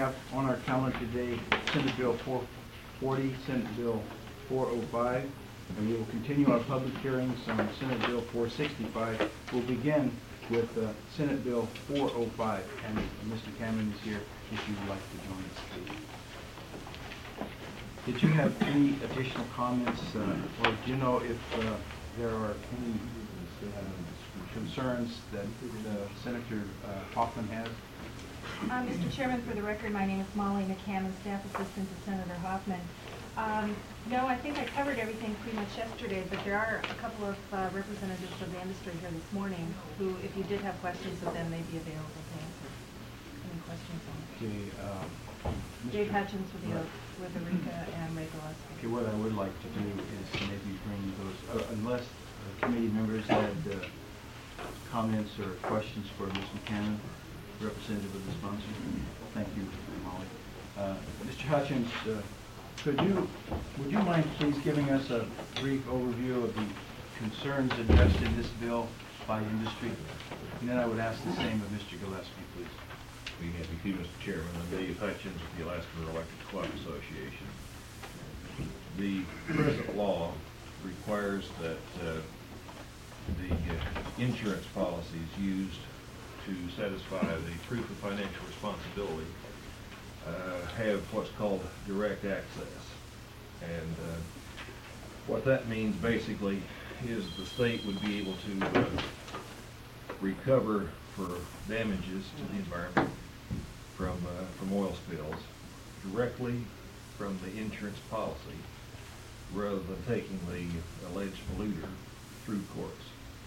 have on our calendar today Senate Bill 440, Senate Bill 405, and we will continue our public hearings on Senate Bill 465. We'll begin with Senate Bill 405, and Mr. Cameron is here if you would like to join us, please. Did you have any additional comments, or do you know if there are any concerns that Senator Hoffman has? Mr. Chairman, for the record, my name is Molly McCammon, Staff Assistant to Senator Hoffman. No, I think I covered everything pretty much yesterday, but there are a couple of representatives of the industry here this morning who, if you did have questions of them, may be available to answer any questions on it. Okay, Dave Hutchins with Eureka and Ray Gillespie. okay, what I would like to do is maybe bring those, unless committee members had comments or questions for Ms. McCammon, representative of the sponsor. Thank you, Molly. Mr. Hutchins, would you mind please giving us a brief overview of the concerns addressed in this bill by industry? And then I would ask the same of Mr. Gillespie, please. Be happy to, Mr. Chairman. I'm Dave Hutchins with the Alaska Electric Club Association. The present law requires that the insurance policies used to satisfy the proof of financial responsibility have what's called direct access. And what that means basically is the state would be able to recover for damages to the environment from oil spills directly from the insurance policy rather than taking the alleged polluter through courts.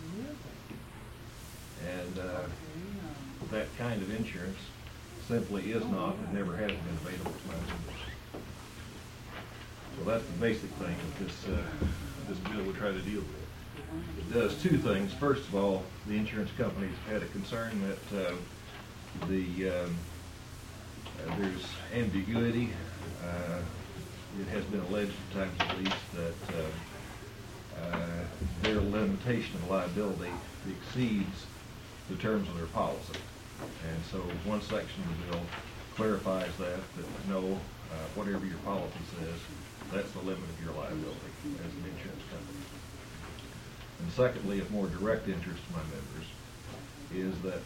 And that kind of insurance simply is not and never has been available to most members. So that's the basic thing that this bill would try to deal with. It does two things. First of all, the insurance companies had a concern that there's ambiguity. It has been alleged at times at least that their limitation of liability exceeds the terms of their policy. And so one section of the bill clarifies that no, whatever your policy says, that's the limit of your liability as an insurance company. And secondly, of more direct interest to my members, is that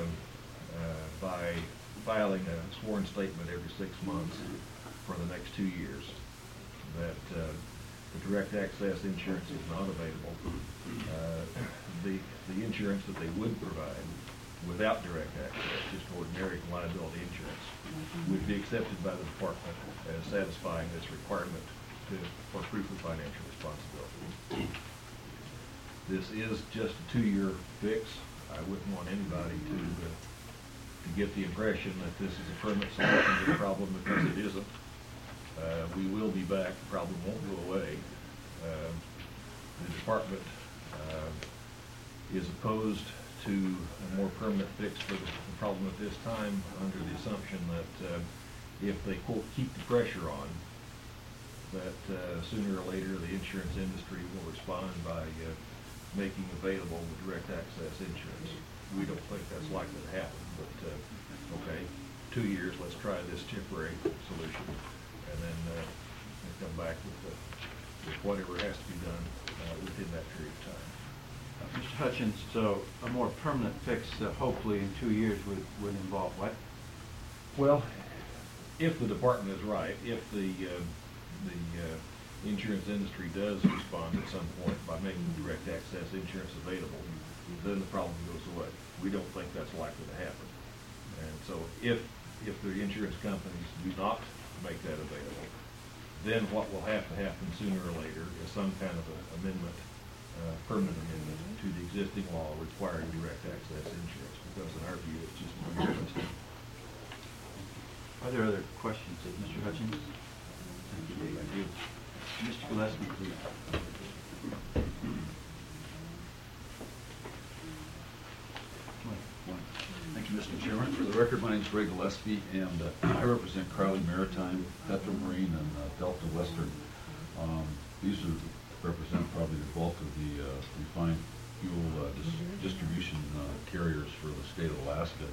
by filing a sworn statement every 6 months for the next 2 years, that the direct access insurance is not available. The insurance that they would provide without direct access, just ordinary liability insurance, would be accepted by the department as satisfying this requirement for proof of financial responsibility. This is just a 2-year fix. I wouldn't want anybody to get the impression that this is a permanent solution to the problem, because it isn't. We will be back. The problem won't go away. The department is opposed to a more permanent fix for the problem at this time, under the assumption that if they, quote, keep the pressure on, that sooner or later the insurance industry will respond by making available the direct access insurance. We don't think that's likely to happen, but okay, 2 years, let's try this temporary solution, and then we'll come back with whatever has to be done within that period of time. Mr. Hutchins, so a more permanent fix, hopefully in 2 years, would involve what? Well, if the department is right, if the insurance industry does respond at some point by making direct access insurance available, then the problem goes away. We don't think that's likely to happen. And so if the insurance companies do not make that available, then what will have to happen sooner or later is some kind of an amendment, permanent amendment to the existing law requiring direct access insurance, because in our view it's just not realistic. Are there other questions of Mr. Hutchins? Thank you, Dave. Thank you. Mr. Gillespie, please. Thank you, Mr. Chairman. For the record, my name is Ray Gillespie, and I represent Crowley Maritime, Petra Marine, and Delta Western. These represent probably the bulk of the refined fuel distribution carriers for the state of Alaska.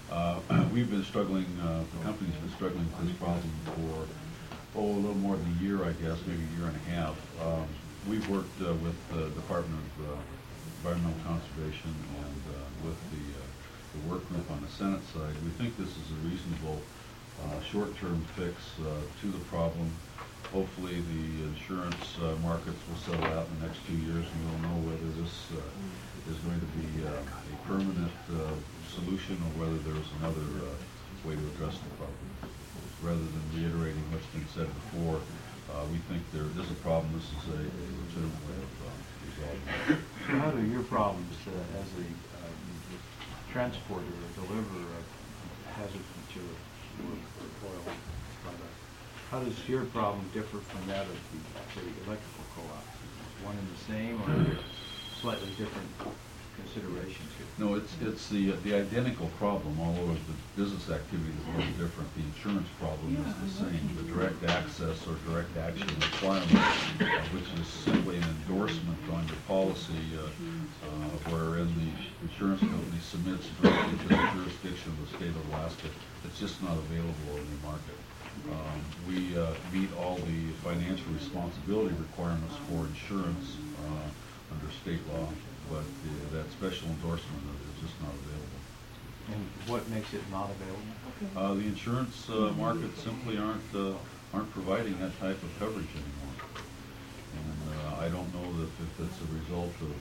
We've been struggling, the company's been struggling with this problem for, a little more than a year, I guess, maybe a year and a half. We've worked with the Department of Environmental Conservation and with the work group on the Senate side. We think this is a reasonable short-term fix to the problem. Hopefully the insurance markets will settle out in the next 2 years, and we'll know whether this is going to be a permanent solution or whether there's another way to address the problem. Rather than reiterating what's been said before, we think there is a problem. This is a legitimate way of resolving it. So how do your problems as a transporter or deliverer of hazardous material or oil product, how does your problem differ from that of the, say, electrical co-op? Is one and the same, or are there slightly different considerations here? No, it's the identical problem, although the business activity is a little different. The insurance problem is the same. The direct access or direct action requirement, which is simply an endorsement on your policy, wherein the insurance company submits directly to the jurisdiction of the state of Alaska. It's just not available in the market. We meet all the financial responsibility requirements for insurance under state law, but that special endorsement is just not available. And what makes it not available? The insurance markets simply aren't providing that type of coverage anymore. And I don't know that if it's a result of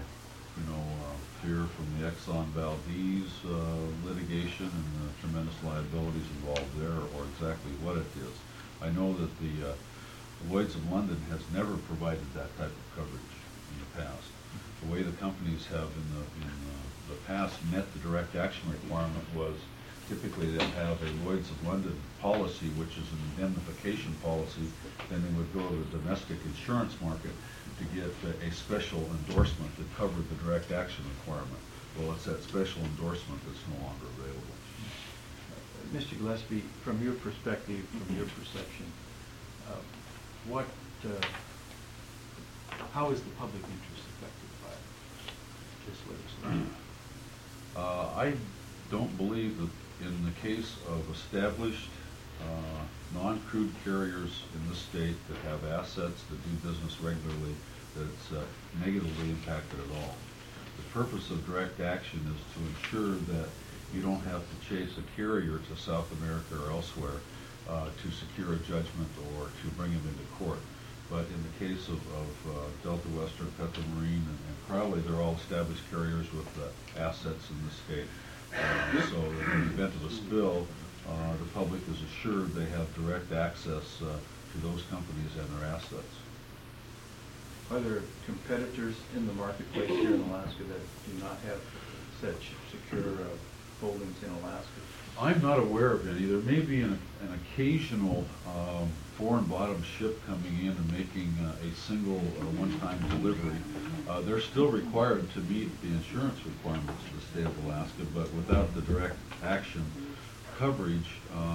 fear from the Exxon Valdez litigation and the tremendous liabilities involved there, or exactly what it is. I know that the Lloyd's of London has never provided that type of coverage in the past. The way the companies have in the past met the direct action requirement was typically they'd have a Lloyd's of London policy, which is an indemnification policy. Then they would go to the domestic insurance market to get a special endorsement that covered the direct action requirement. Well, it's that special endorsement that's no longer available. Mr. Gillespie, from your perspective, from your perception, how is the public interest affected by this legislation? I don't believe that in the case of established non-crude carriers in this state that have assets that do business regularly, that it's negatively impacted at all. The purpose of direct action is to ensure that you don't have to chase a carrier to South America or elsewhere to secure a judgment or to bring him into court. But in the case of Delta Western, Petromarine, and Crowley, they're all established carriers with assets in the state. So in the event of a spill, the public is assured they have direct access to those companies and their assets. Are there competitors in the marketplace here in Alaska that do not have such secure holdings in Alaska? I'm not aware of any. There may be an occasional foreign bottom ship coming in and making a single one-time delivery. They're still required to meet the insurance requirements of the state of Alaska, but without the direct action coverage,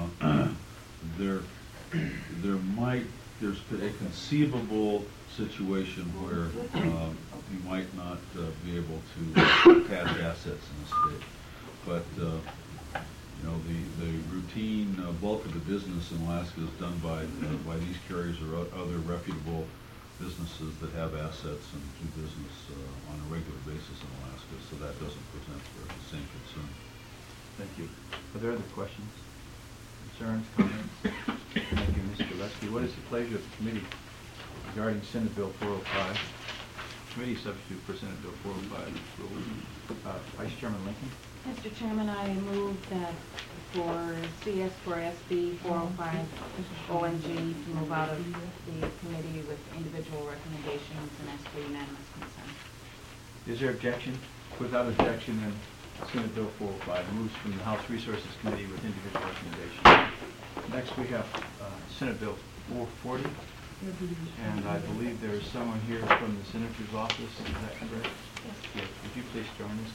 there's a conceivable situation where you might not be able to attach assets in the state. But the routine bulk of the business in Alaska is done by these carriers or other reputable businesses that have assets and do business on a regular basis in Alaska, so that doesn't present the same concern. Thank you. Are there other questions, concerns, comments? Thank you, Mr. Gillespie. What is the pleasure of the committee regarding Senate Bill 405? Committee substitute for Senate Bill 405 Vice Chairman Lincoln. Mr. Chairman, I move that for SB 405 ONG to move out of the committee with individual recommendations and ask for unanimous consent. Is there objection? Without objection, then Senate Bill 405 moves from the House Resources Committee with individual recommendations. Next, we have Senate Bill 440, and I believe there is someone here from the Senator's office. Is that correct? Yes. Would you please join us?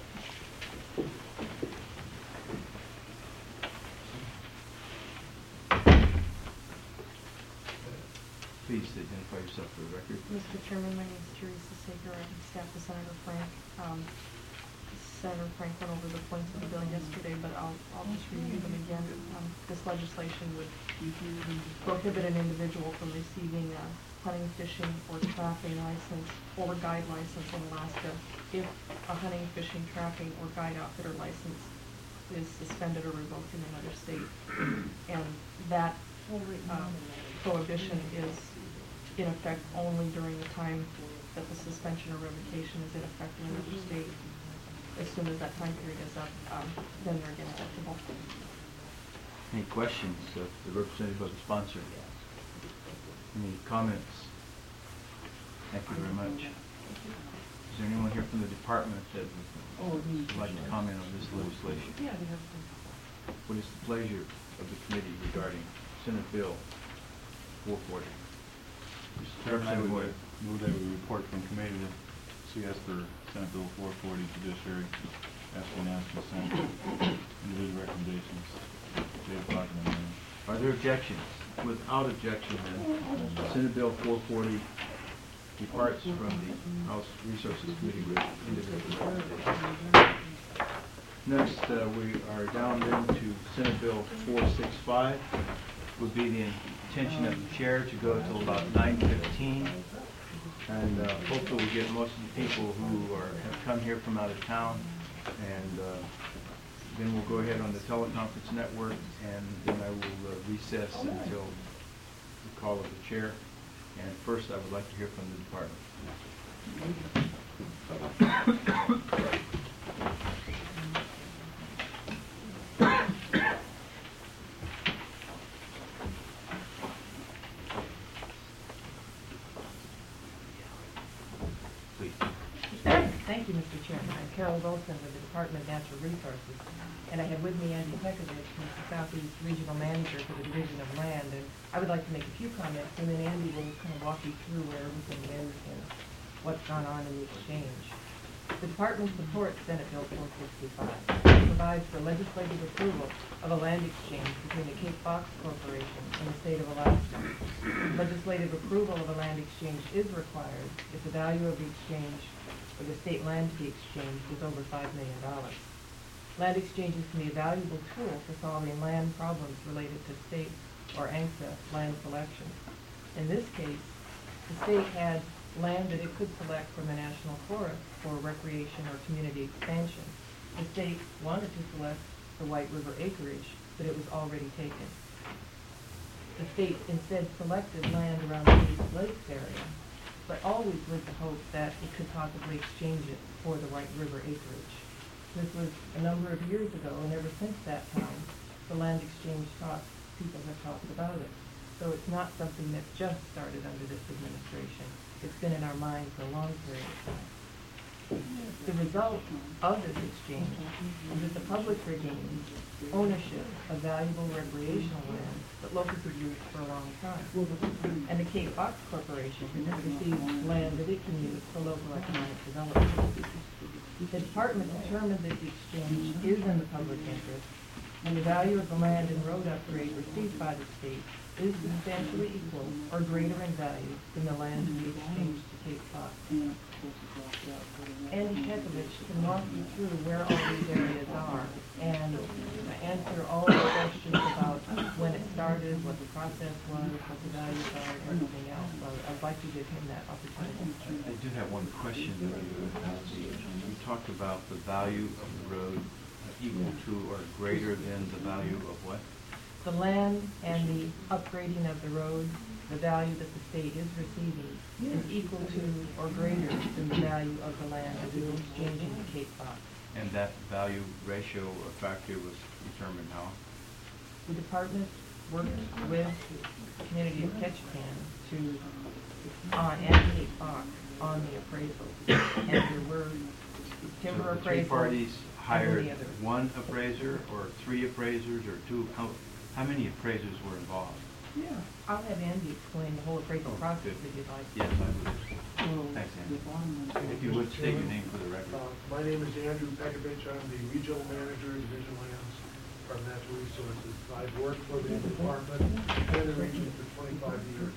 Please identify yourself for the record. Mr. Chairman, my name is Teresa Sager. I'm staff with Senator Frank. Senator Franklin over the points of the bill yesterday, but I'll just review them again. This legislation would prohibit an individual from receiving a hunting, fishing, or trapping license or guide license in Alaska if a hunting, fishing, trapping, or guide outfitter license is suspended or revoked in another state. And that prohibition is in effect only during the time that the suspension or revocation is in effect in another state. As soon as that time period is up, then they're again applicable. Any questions of the representative of the sponsor? Any comments? Thank you very much. Is there anyone here from the department that would like to comment on this legislation? Yeah, we have to. What is the pleasure of the committee regarding Senate Bill 440? Mr. Chairman, I would move that we report from committee to CS for Senate Bill 440 Judiciary, ask for unanimous consent, individual recommendations, David Bachman and me. Are there objections? Without objection, then, Senate Bill 440 departs from the House Resources Committee with individual recommendations. Next, we are down then to Senate Bill 465. Would be the intention of the chair to go till about 9:15. And hopefully we'll get most of the people who have come here from out of town. And then we'll go ahead on the teleconference network, and then I will recess until the call of the chair. And first, I would like to hear from the department. Please. Thank you, Mr. Chairman. I'm Carol Wilson with the Department of Natural Resources, and I have with me Andy Pekovich, who's the Southeast Regional Manager for the Division of Land, and I would like to make a few comments, and then Andy will kind of walk you through where everything is and what's gone on in the exchange. The Department supports Senate Bill 465. It provides for legislative approval of a land exchange between the Cape Fox Corporation and the state of Alaska. Legislative approval of a land exchange is required if the value of the exchange or the state land to be exchanged is over $5 million. Land exchanges can be a valuable tool for solving land problems related to state or ANCSA land selection. In this case, the state had land that it could select from the national forest for recreation or community expansion. The state wanted to select the White River acreage, but it was already taken. The state instead selected land around the East Lakes area, but always with the hope that it could possibly exchange it for the White River acreage. This was a number of years ago, and ever since that time, the land exchange talks, people have talked about it. So it's not something that just started under this administration. It's been in our mind for a long period of time. The result of this exchange is that the public regains ownership of valuable recreational land that locals have used for a long time. And the Cape Fox Corporation receives land that it can use for local economic development. The department determined that the exchange is in the public interest, and the value of the land and road upgrade received by the state is substantially equal or greater in value than the land to be exchanged to Cape Fox. Andy Pekovich can walk you through where all these areas are and answer all the questions about when it started, what the process was, what the values are, and everything else. So I'd like to give him that opportunity. I do have one question. You talked about the value of the road equal to or greater than the value of what? The land and the upgrading of the road, the value that the state is receiving is equal to or greater than the value of the land that we were exchanging to Cape Fox. And that value ratio or factor was determined how? The department worked with the community of Ketchikan and Cape Fox on the appraisal. And there were timber So the three appraisals. parties hired and the other. one appraiser or three appraisers or two? How many appraisers were involved? Yeah. I'll have Andy explain the whole appraisal process good. if you'd like. Yes, I would. Thanks, Andy. If you would state your name for the record. My name is Andrew Pekovich. I'm the Regional Manager of Division Lands for Natural Resources. I've worked for the department and the region for 25 years,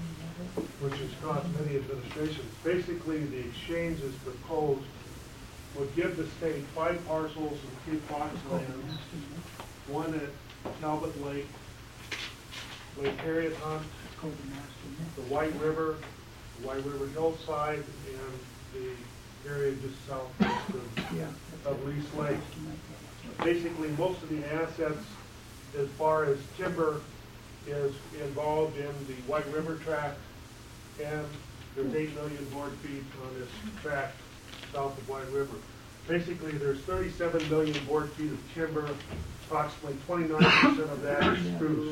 which has caused many administrations. Basically, the exchange is proposed would give the state 5 parcels of Cape Fox lands, one at Talbot Lake, Lake Harriet Hunt, the White River Hillside, and the area just southwest of Lease Lake. Basically, most of the assets, as far as timber, is involved in the White River tract, and there's 8 million board feet on this tract south of White River. Basically, there's 37 million board feet of timber, approximately 29% of that is spruce.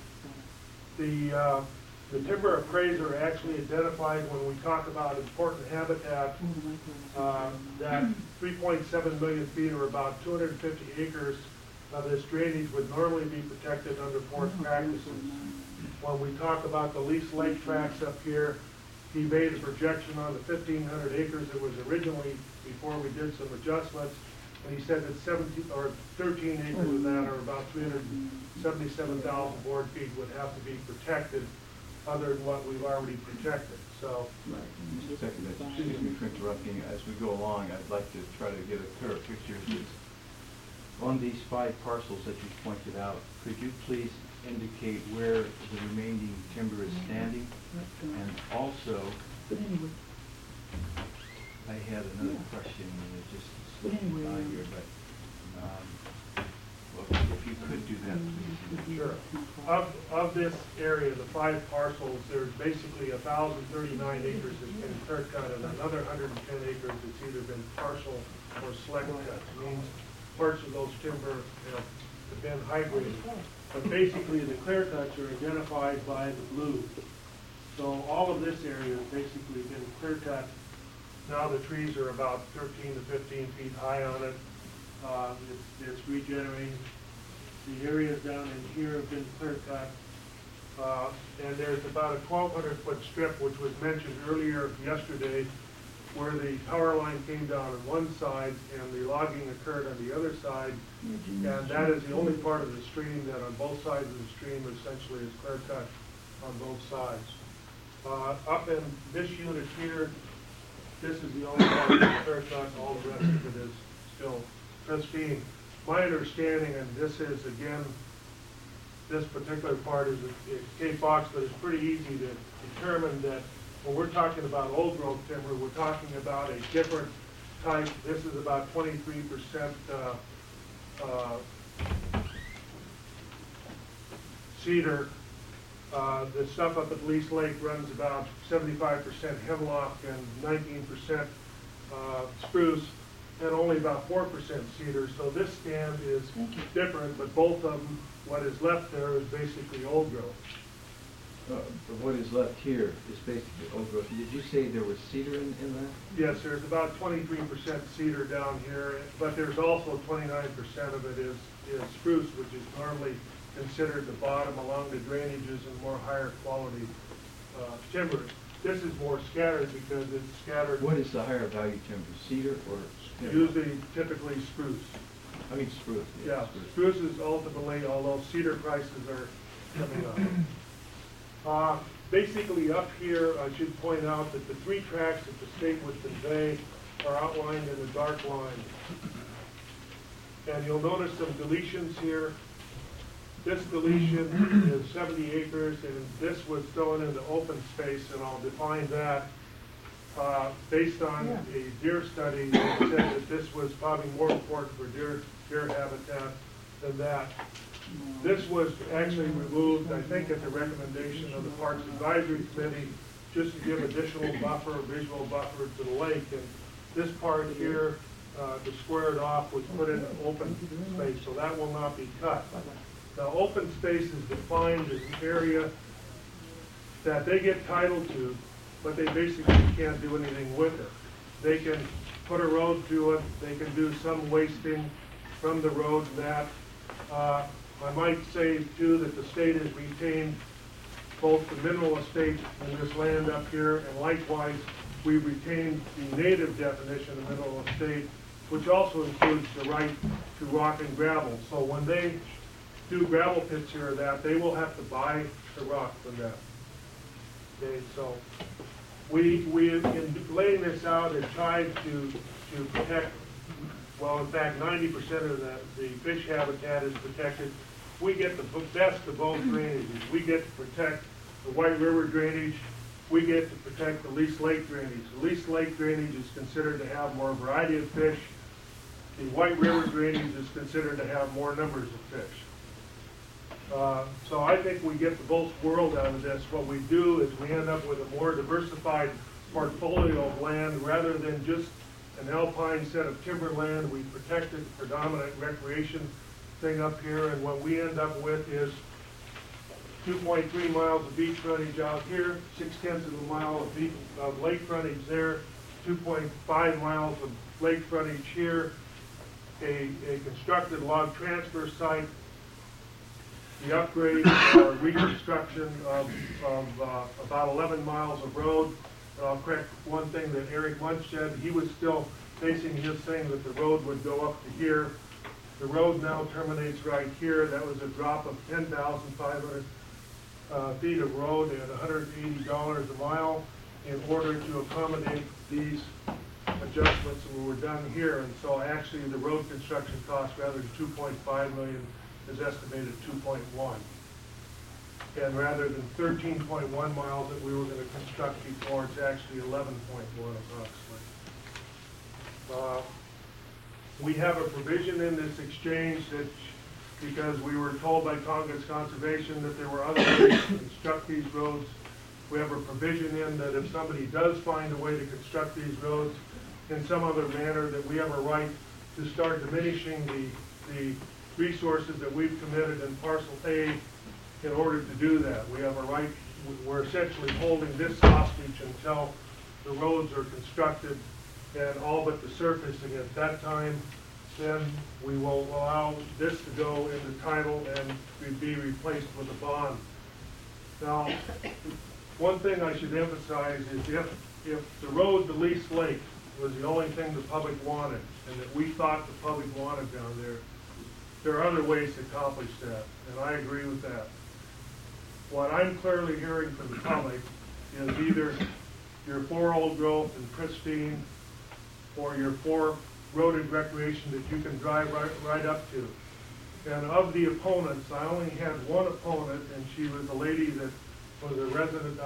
The timber appraiser actually identified when we talk about important habitat that 3.7 million feet, or about 250 acres of this drainage, would normally be protected under forest practices. When we talk about the Lease Lake tracts up here, he made a projection on the 1,500 acres that was originally, before we did some adjustments, and he said that 13 acres of that, or about 377,000 board feet, would have to be protected other than what we've already protected. So, Mr. Secretary, excuse me for interrupting. As we go along, I'd like to try to get a clearer picture. On these 5 parcels that you pointed out, could you please indicate where the remaining timber is standing? And also, I had another question, and it just slipped by here, but well, if you could do that, please. sure. Of this area, the 5 parcels, there's basically 1,039 acres that's been clear cut, and another 110 acres that's either been partial or select cut. It means parts of those timber have been hydrated. But basically, the clear cuts are identified by the blue. So all of this area has basically been clear cut. Now the trees are about 13 to 15 feet high on it. It's regenerating. The areas down in here have been clear cut. And there's about a 1,200-foot strip, which was mentioned earlier yesterday, where the power line came down on one side and the logging occurred on the other side. And that is the only part of the stream that on both sides of the stream essentially is clear cut on both sides. Up in this unit here, this is the only part that's clear cut. All the rest of it is still pristine. My understanding, and this is again, this particular part is at Cape Fox, but it's pretty easy to determine that when we're talking about old growth timber, we're talking about a different type. This is about 23% cedar. The stuff up at Lease Lake runs about 75% hemlock and 19% spruce, and only about 4% cedar. So this stand is different, but both of them, what is left there is basically old growth. But what is left here is basically old growth. Did you say there was cedar in that? Yes, there's about 23% cedar down here, but there's also 29% of it is spruce, which is normally considered the bottom along the drainages and more higher quality timber. This is more scattered because it's scattered. What is the higher value timber, cedar or timber? Usually, typically spruce. I mean spruce. Yeah, spruce is ultimately, although cedar prices are coming up. Basically up here, I should point out that the 3 tracts that the state would convey are outlined in the dark line. And you'll notice some deletions here. This deletion is 70 acres, and this was thrown into open space, and I'll define that based on a deer study that said that this was probably more important for deer habitat than that. This was actually removed, I think, at the recommendation of the Parks Advisory Committee, just to give additional buffer, visual buffer to the lake. And this part here, to square it off, was put in open space, so that will not be cut. Now, open space is defined as an area that they get title to, but they basically can't do anything with it. They can put a road through it, they can do some wasting from the road and that. I might say, too, that the state has retained both the mineral estate in this land up here, and likewise, we retained the native definition of mineral estate, which also includes the right to rock and gravel. So when they do gravel pits here or that, they will have to buy the rock from them. Okay, so we in laying this out, have tried to protect well, in fact, 90% of the fish habitat is protected. We get the best of both drainages. We get to protect the White River drainage. We get to protect the Least Lake drainage. The Least Lake drainage is considered to have more variety of fish. The White River drainage is considered to have more numbers of fish. So I think we get the both world out of this. What we do is we end up with a more diversified portfolio of land rather than just an alpine set of timberland. We protected the predominant recreation thing up here, and what we end up with is 2.3 miles of beach frontage out here, 0.6 of a mile of lake frontage there, 2.5 miles of lake frontage here, a constructed log transfer site, the upgrade or reconstruction of about 11 miles of road. And I'll correct one thing that Eric Munch said. He was still basing his thing that the road would go up to here. The road now terminates right here. That was a drop of 10,500 feet of road at $180 a mile in order to accommodate these adjustments, and we were done here. And so actually the road construction cost, rather than $2.5 million, is estimated at 2.1. And rather than 13.1 miles that we were going to construct before, it's actually 11.1 approximately. We have a provision in this exchange that, because we were told by Tongass Conservation that there were other ways to construct these roads, we have a provision in that if somebody does find a way to construct these roads in some other manner, that we have a right to start diminishing the resources that we've committed in parcel A in order to do that. We have a right, we're essentially holding this hostage until the roads are constructed and all but the surfacing at that time. Then we will allow this to go into title and be replaced with a bond. Now, one thing I should emphasize is if the road to Least Lake was the only thing the public wanted, and that we thought the public wanted down there are other ways to accomplish that, and I agree with that. What I'm clearly hearing from the public is either your 4 old growth and pristine, or your 4 roaded recreation that you can drive right up to. And of the opponents, I only had one opponent, and she was a lady that was a resident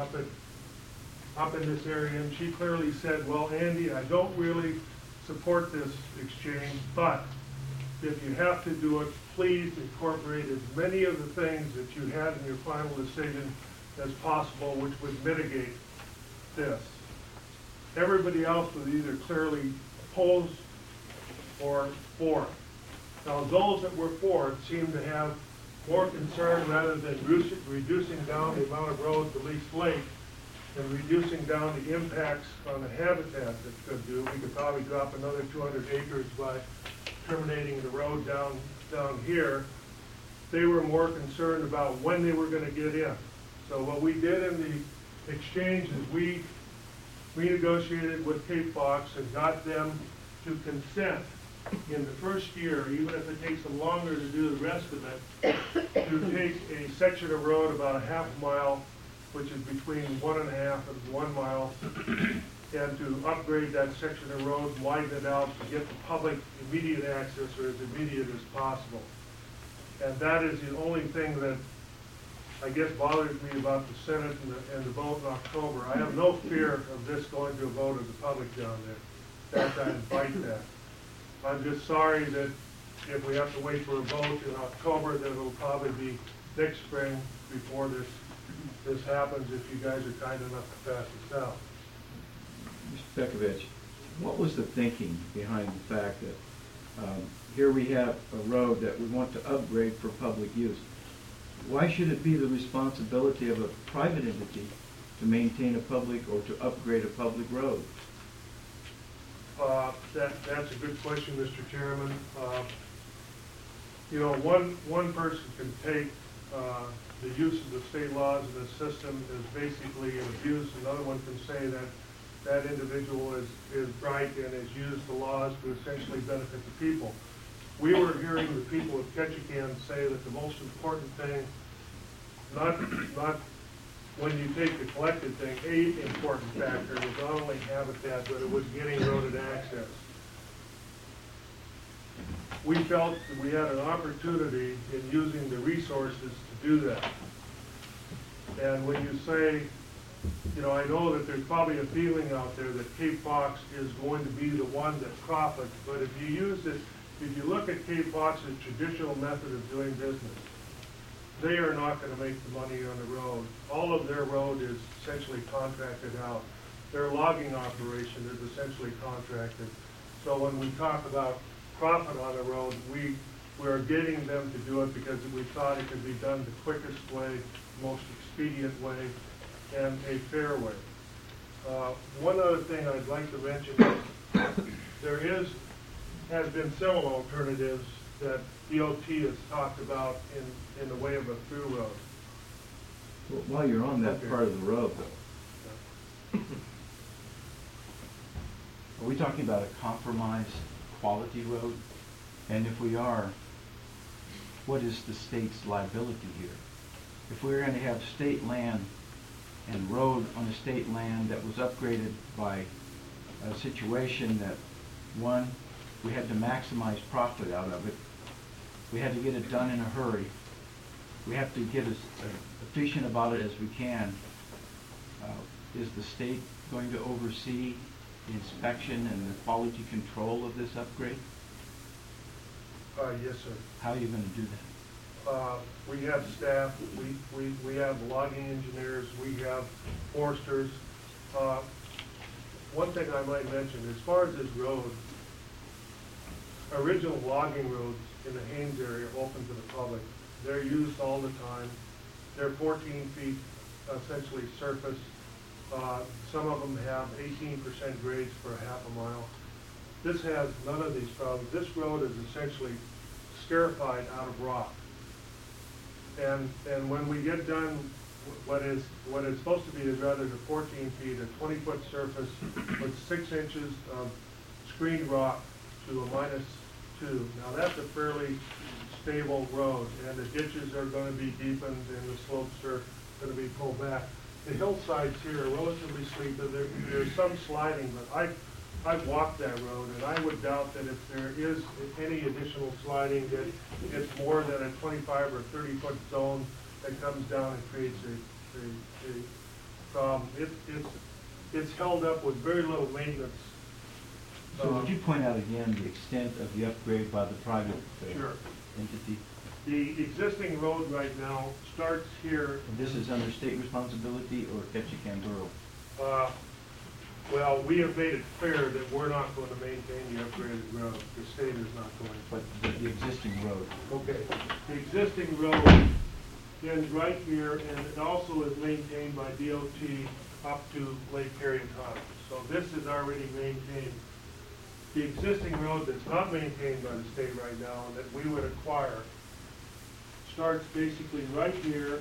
up in this area, and she clearly said, well, Andy, I don't really support this exchange, but if you have to do it, please incorporate as many of the things that you had in your final decision as possible, which would mitigate this. Everybody else was either clearly opposed or for. Now, those that were for it seemed to have more concern rather than reducing down the amount of road to Least Lake and reducing down the impacts on the habitat that could do. We could probably drop another 200 acres by terminating the road down here. They were more concerned about when they were going to get in. So what we did in the exchange is we renegotiated with Cape Fox and got them to consent in the first year, even if it takes them longer to do the rest of it, to take a section of road about a half mile, which is between 1.5 and 1 mile, and to upgrade that section of road, widen it out to get the public immediate access, or as immediate as possible. And that is the only thing that I guess bothers me about the Senate and the vote in October. I have no fear of this going to a vote of the public down there. That I invite that. I'm just sorry that if we have to wait for a vote in October, then it'll probably be next spring before this happens, if you guys are kind enough to pass this out. Mr. Pekovich, what was the thinking behind the fact that here we have a road that we want to upgrade for public use? Why should it be the responsibility of a private entity to maintain a public or to upgrade a public road? That's a good question, Mr. Chairman. You know, one person can take the use of the state laws in the system as basically an abuse. Another one can say that that individual is right and has used the laws to essentially benefit the people. We were hearing the people of Ketchikan say that the most important thing, not when you take the collected thing, a important factor was not only habitat, but it was getting roaded access. we felt that we had an opportunity in using the resources to do that. And when you say, you know, I know that there's probably a feeling out there that Cape Fox is going to be the one that profits, but if you use it, if you look at Cape Fox's traditional method of doing business, they are not going to make the money on the road. All of their road is essentially contracted out. Their logging operation is essentially contracted. So when we talk about profit on the road, we're getting them to do it because we thought it could be done the quickest way, most expedient way, and a fair way. One other thing I'd like to mention is there has been several alternatives that DOT has talked about in the way of a through road. Well, while you're on that Okay. part of the road, though, are we talking about a compromised quality road? And if we are, what is the state's liability here? If we're going to have state land and road on the state land that was upgraded by a situation that, one, we had to maximize profit out of it. We had to get it done in a hurry. We have to get as efficient about it as we can. Is the state going to oversee the inspection and the quality control of this upgrade? Yes, sir. How are you going to do that? We have staff, we have logging engineers, we have foresters. One thing I might mention, as far as this road, original logging roads in the Haines area open to the public. They're used all the time. They're 14 feet essentially surface. Some of them have 18% grades for half a mile. This has none of these problems. This road is essentially scarified out of rock. And when we get done, what is supposed to be is rather than 14 feet, a 20-foot surface with 6 inches of screened rock to a -2. Now that's a fairly stable road, and the ditches are going to be deepened and the slopes are going to be pulled back. The hillsides here are relatively steep, but there's some sliding, but I've walked that road, and I would doubt that if there is any additional sliding, that it's more than a 25 or 30-foot zone that comes down and creates a problem. It's held up with very little maintenance. So would you point out again the extent of the upgrade by the private Sure. entity? The existing road right now starts here. And this is under state responsibility or Ketchikan Borough? Well, we have made it clear that we're not going to maintain the upgraded road. The state is not going to. But the existing road? Okay. The existing road ends right here, and it also is maintained by DOT up to Lake Harrietana. So this is already maintained. The existing road that's not maintained by the state right now and that we would acquire starts basically right here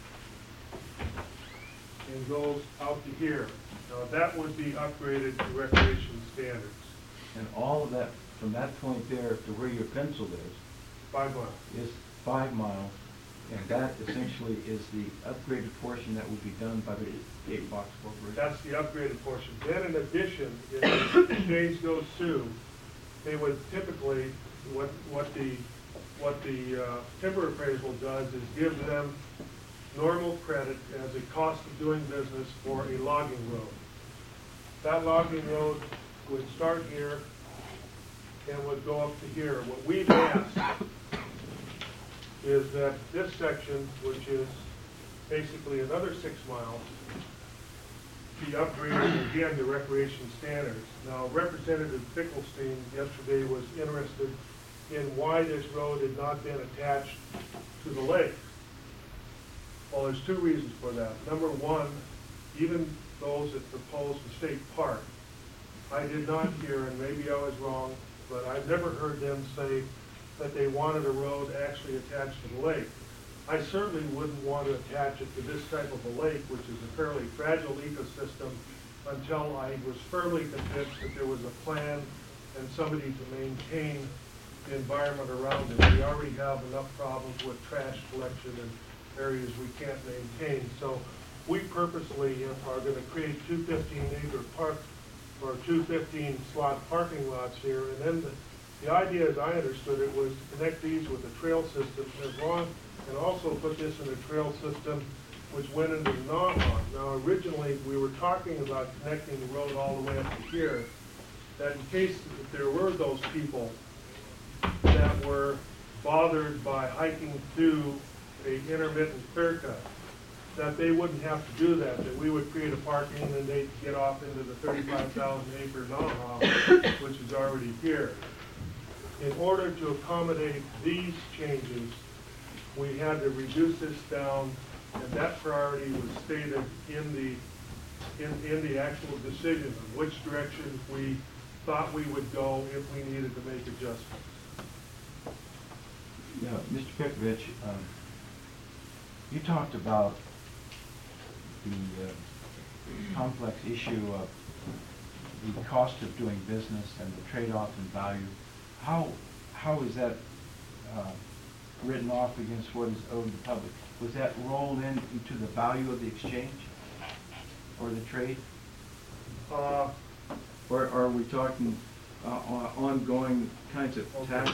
and goes out to here. Now that would be upgraded to recreation standards. And all of that, from that point there to where your pencil is, 5 miles. is 5 miles, and that essentially is the upgraded portion that will be done by the Cape Fox Corporation? That's the upgraded portion. Then in addition, if the exchange goes through, they would typically, what the timber appraisal does is give them normal credit as a cost of doing business for a logging road. That logging road would start here and would go up to here. What we've asked is that this section, which is basically another 6 miles, be upgraded again to recreation standards. Now, Representative Finkelstein yesterday was interested in why this road had not been attached to the lake. Well, there's 2 reasons for that. Number one, even those that proposed the state park, I did not hear, and maybe I was wrong, but I've never heard them say that they wanted a road actually attached to the lake. I certainly wouldn't want to attach it to this type of a lake, which is a fairly fragile ecosystem, until I was firmly convinced that there was a plan and somebody to maintain the environment around it. We already have enough problems with trash collection and areas we can't maintain. So we purposely are going to create 2 15-acre park or 2 15-slot parking lots here, and then The idea, as I understood it, was to connect these with a trail system and also put this in a trail system which went into the Naha. Now, originally, we were talking about connecting the road all the way up to here, that in case if there were those people that were bothered by hiking through a intermittent clear cut, that they wouldn't have to do that we would create a parking and then they'd get off into the 35,000 acre Naha, which is already here. In order to accommodate these changes, we had to reduce this down, and that priority was stated in the actual decision of which direction we thought we would go if we needed to make adjustments. Yeah, Mr. Pekovich, you talked about the complex issue of the cost of doing business and the trade-off in value. How is that written off against what is owed to the public? Was that rolled into the value of the exchange or the trade? Or are we talking ongoing kinds of tax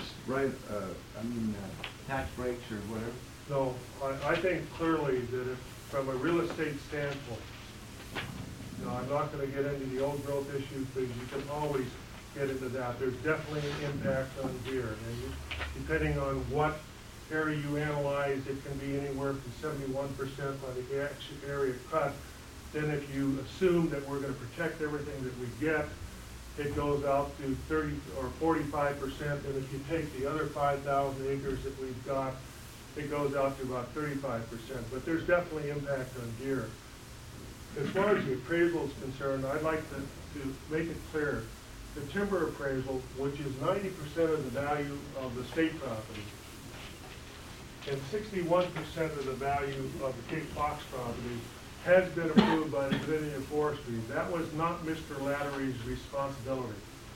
tax breaks or whatever? No, I think clearly that if, from a real estate standpoint, I'm not going to get into the old growth issues, but you can always get into that. There's definitely an impact on deer, and depending on what area you analyze, it can be anywhere from 71% by the actual area cut. Then if you assume that we're going to protect everything that we get, it goes out to 30 or 45%, and if you take the other 5,000 acres that we've got, it goes out to about 35%. But there's definitely impact on deer. As far as the appraisal is concerned, I'd like to make it clear, the timber appraisal, which is 90% of the value of the state property, and 61% of the value of the Cape Fox property, has been approved by the Division of Forestry. That was not Mr. Lattery's responsibility.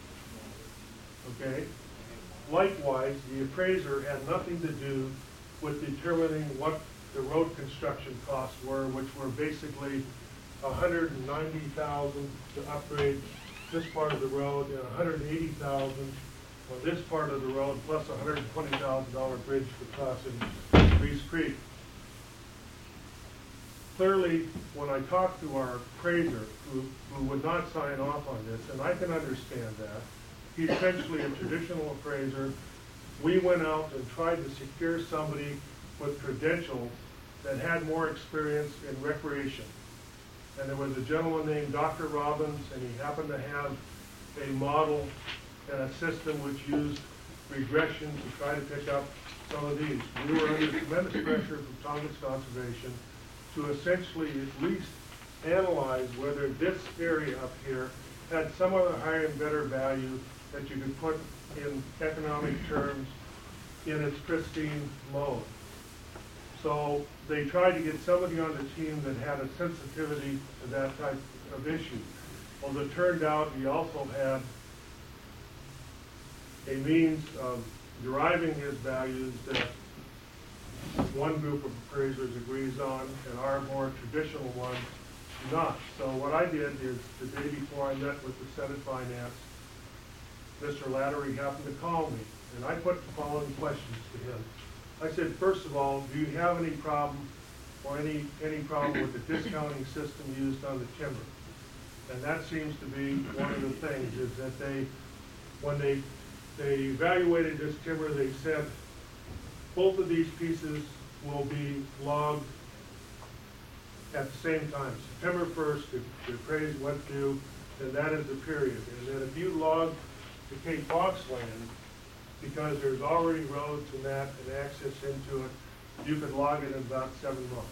Okay? Likewise, the appraiser had nothing to do with determining what the road construction costs were, which were basically $190,000 to upgrade this part of the road and $180,000 on this part of the road, plus a $120,000 bridge for crossing Reese Creek. Clearly, when I talked to our appraiser, who would not sign off on this, and I can understand that, he's essentially a traditional appraiser. We went out and tried to secure somebody with credentials that had more experience in recreation. And there was a gentleman named Dr. Robbins, and he happened to have a model and a system which used regression to try to pick up some of these. We were under tremendous pressure from Tongass Conservation to essentially at least analyze whether this area up here had some other higher and better value that you could put in economic terms in its pristine mode. So they tried to get somebody on the team that had a sensitivity to that type of issue. Well, it turned out he also had a means of deriving his values that one group of appraisers agrees on and our more traditional one do not. So what I did is the day before I met with the Senate Finance, Mr. Lattery happened to call me, and I put the following questions to him. I said, first of all, do you have any problem or any problem with the discounting system used on the timber? And that seems to be one of the things, is that when they evaluated this timber, they said both of these pieces will be logged at the same time. September 1st, the appraisal went due, and that is the period. And then if you log the Cape Fox land, because there's already roads and that and access into it, you could log it in about 7 months.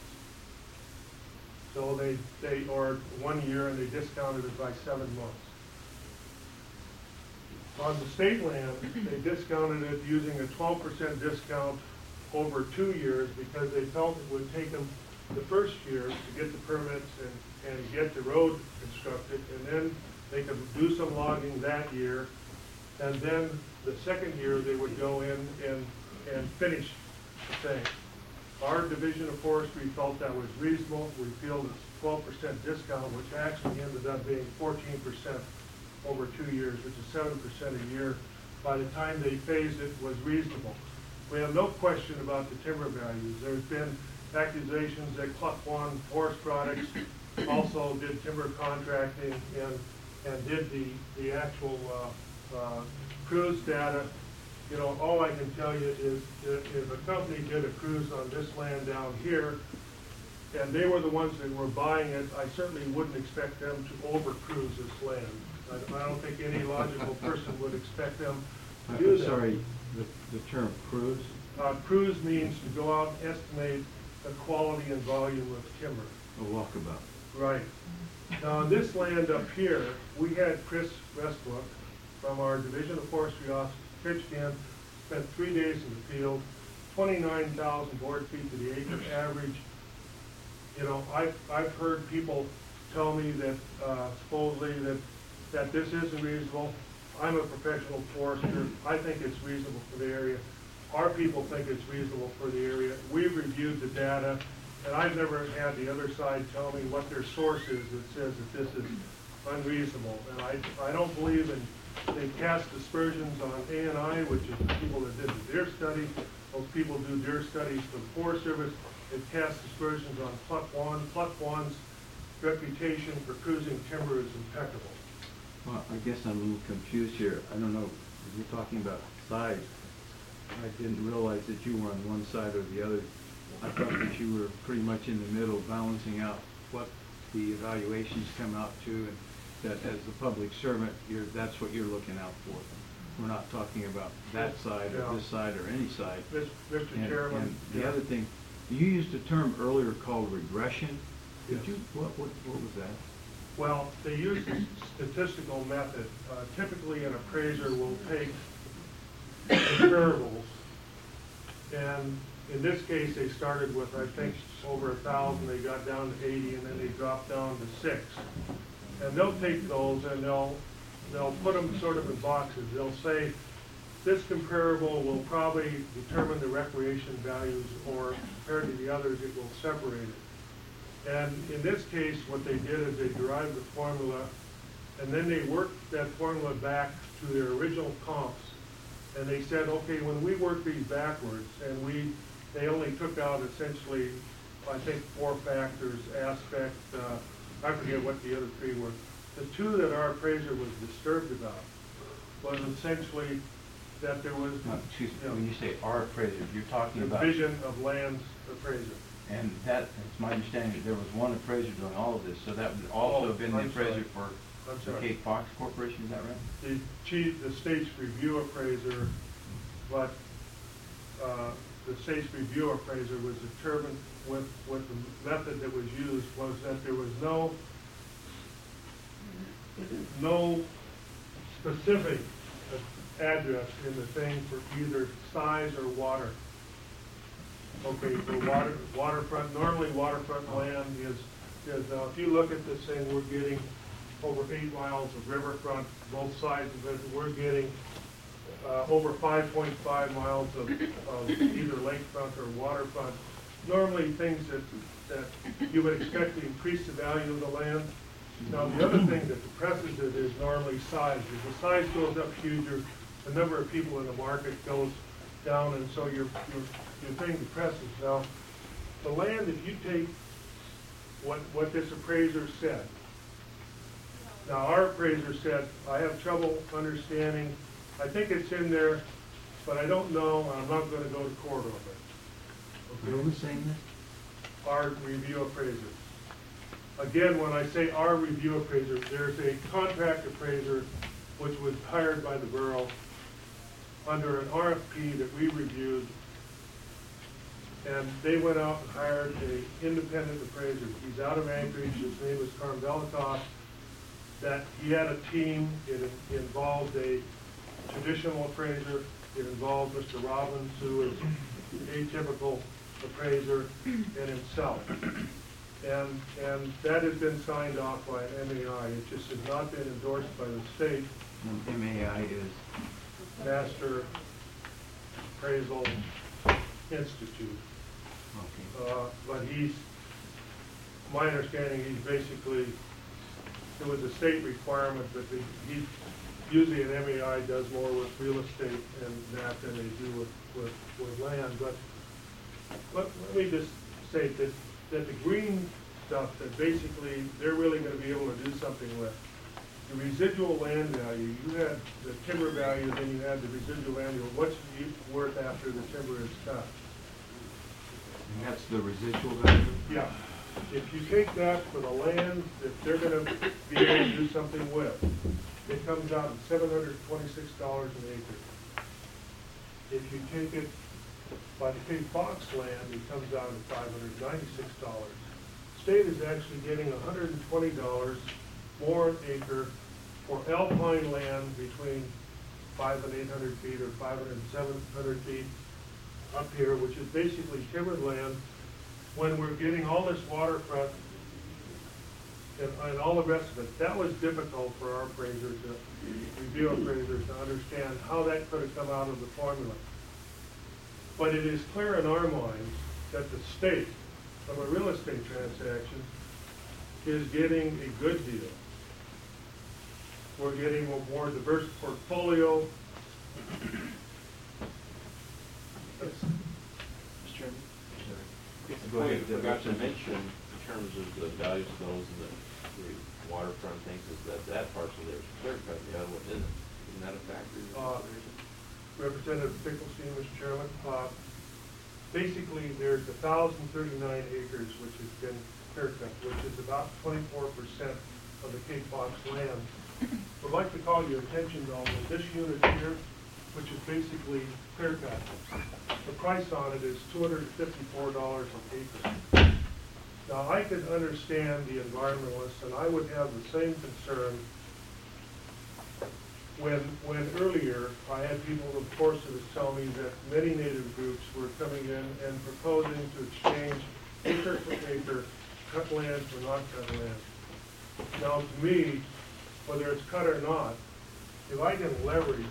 So they or 1 year, and they discounted it by 7 months. On the state land, they discounted it using a 12% discount over 2 years because they felt it would take them the first year to get the permits and get the road constructed, and then they could do some logging that year, and then the second year they would go in and finish the thing. Our Division of Forestry felt that was reasonable. We feel it's 12% discount, which actually ended up being 14% over 2 years, which is 7% a year by the time they phased it, was reasonable. We have no question about the timber values. There's been accusations that Cluck One Forest Products also did timber contracting and did the actual cruise data. You know, all I can tell you is if a company did a cruise on this land down here, and they were the ones that were buying it, I certainly wouldn't expect them to over-cruise this land. I don't think any logical person would expect them to do I'm that. sorry, the term cruise? Cruise means to go out and estimate the quality and volume of timber. A walkabout. Right. Now, on this land up here, we had Chris Westbrook from our Division of Forestry office pitched in, spent 3 days in the field, 29,000 board feet to the acre average. You know, I've heard people tell me that supposedly that this isn't reasonable. I'm a professional forester. I think it's reasonable for the area. Our people think it's reasonable for the area. We've reviewed the data, and I've never had the other side tell me what their source is that says that this is unreasonable. And I don't believe in, they cast aspersions on A&I, which is the people that did the deer study. Those people do deer studies for the Forest Service. They cast aspersions on Cluck One. Cluck One's reputation for cruising timber is impeccable. Well, I guess I'm a little confused here. I don't know, if you're talking about size, I didn't realize that you were on one side or the other. I thought that you were pretty much in the middle, balancing out what the evaluations come out to, and that as the public servant, that's what you're looking out for. We're not talking about that side or this side or any side. Mr. Chairman. And the other thing, you used a term earlier called regression. Did Yes. you, what was that? Well, they use a statistical method. Typically, an appraiser will take comparables, and in this case, they started with, I think, over 1,000, they got down to 80, and then they dropped down to 6. And they'll take those and they'll put them sort of in boxes. They'll say, this comparable will probably determine the recreation values, or compared to the others, it will separate it. And in this case, what they did is they derived the formula, and then they worked that formula back to their original comps. And they said, okay, when we work these backwards, and they only took out essentially, I think, 4 factors, aspect, I forget what the other 3 were. The 2 that our appraiser was disturbed about was essentially that there was, No, excuse me, when you say our appraiser, you're talking the about... Division of Lands appraiser. And that, it's my understanding that there was one appraiser doing all of this, so that would also have been the I'm sorry. appraiser for I'm the sorry. Cape Fox Corporation, is that right? The state's review appraiser, but the state's review appraiser was determined with the method that was used was that there was no specific address in the thing for either size or water. Okay, for waterfront, normally waterfront land is now if you look at this thing, we're getting over 8 miles of riverfront, both sides of it. We're getting over 5.5 miles of either lakefront or waterfront. Normally things that you would expect to increase the value of the land. Now the other thing that depresses it is normally size. As the size goes up huger, the number of people in the market goes down, and so your thing depresses. Now, the land, if you take what this appraiser said, now our appraiser said, I have trouble understanding, I think it's in there, but I don't know, and I'm not going to go to court over it. Who was saying this? Our review appraiser. Again, when I say our review appraiser, there's a contract appraiser which was hired by the borough under an RFP that we reviewed, and they went out and hired an independent appraiser. He's out of Anchorage. His name is Carm Velikoff. That he had a team. It involved a traditional appraiser. It involved Mr. Robbins, who is an atypical appraiser, and himself. And that has been signed off by an MAI. It just has not been endorsed by the state. And MAI is... Master Appraisal Institute. Okay. But my understanding, he's basically, it was a state requirement, but usually an MAI does more with real estate and that than they do with land. But let me just say that the green stuff that basically they're really going to be able to do something with. The residual land value, you had the timber value, then you had the residual value. What's it worth after the timber is cut? And that's the residual value? Yeah. If you take that for the land that they're going to be able to do something with, it comes out at $726 an acre. If you take it by the Cape Fox land, it comes out at $596. State is actually getting $120 more an acre for alpine land between 500 and 800 feet or 500 and 700 feet up here, which is basically timbered land, when we're getting all this waterfront and all the rest of it. That was difficult for our appraisers, review appraisers, to understand how that could have come out of the formula. But it is clear in our minds that the state, from a real estate transaction, is getting a good deal. We're getting a more diverse portfolio. That's, Mr. Chairman? It's Go ahead, I forgot to Representative. mention, in terms of the values of those and the waterfront things, is that parcel there is clear cut, the other one isn't. Isn't that a factor? Representative Finkelstein, Mr. Chairman. Basically, there's 1,039 acres which has been clear cut, which is about 24% of the Cape Fox land. Would like to call your attention though that this unit here, which is basically clear cut, the price on it is $254 an acre. Now I could understand the environmentalists, and I would have the same concern when earlier I had people in the Forest Service tell me that many native groups were coming in and proposing to exchange acre for acre, cut land for not cut land. Now to me, whether it's cut or not, if I can leverage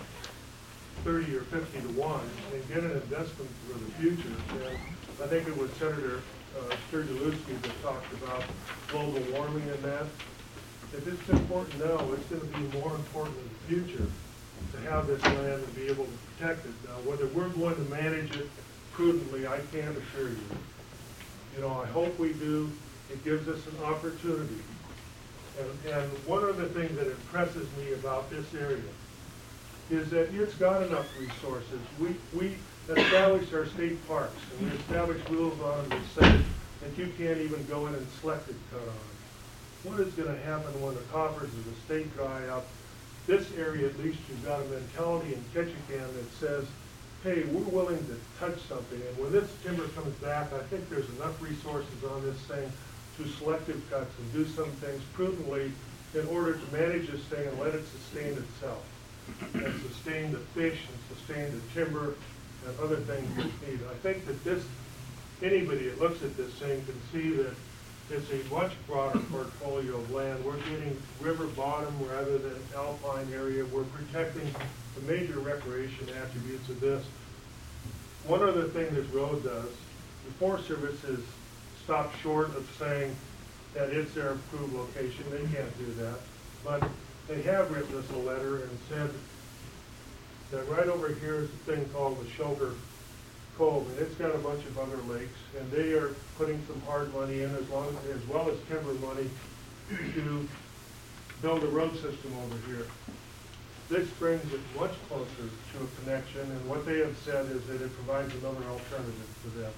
30 or 50 to 1 and get an investment for the future, then I think it was Senator Sturgeluski that talked about global warming and that. If it's important now, it's going to be more important in the future to have this land and be able to protect it. Now, whether we're going to manage it prudently, I can't assure you. You know, I hope we do. It gives us an opportunity. And one of the things that impresses me about this area is that it's got enough resources. We established our state parks, and we established rules on them that say that you can't even go in and select it cut on. What is going to happen when the coffers of the state dry up? This area, at least, you've got a mentality in Ketchikan that says, hey, we're willing to touch something. And when this timber comes back, I think there's enough resources on this thing to selective cuts and do some things prudently in order to manage this thing and let it sustain itself and sustain the fish and sustain the timber and other things that it's needed. I think that this, anybody that looks at this thing can see that it's a much broader portfolio of land. We're getting river bottom rather than alpine area. We're protecting the major recreation attributes of this. One other thing this road does, the Forest Service has stopped short of saying that it's their approved location. They can't do that. But they have written us a letter and said that right over here is a thing called the Shoulder Cove, and it's got a bunch of other lakes, and they are putting some hard money in as well as timber money to build a road system over here. This brings it much closer to a connection, and what they have said is that it provides another alternative to them.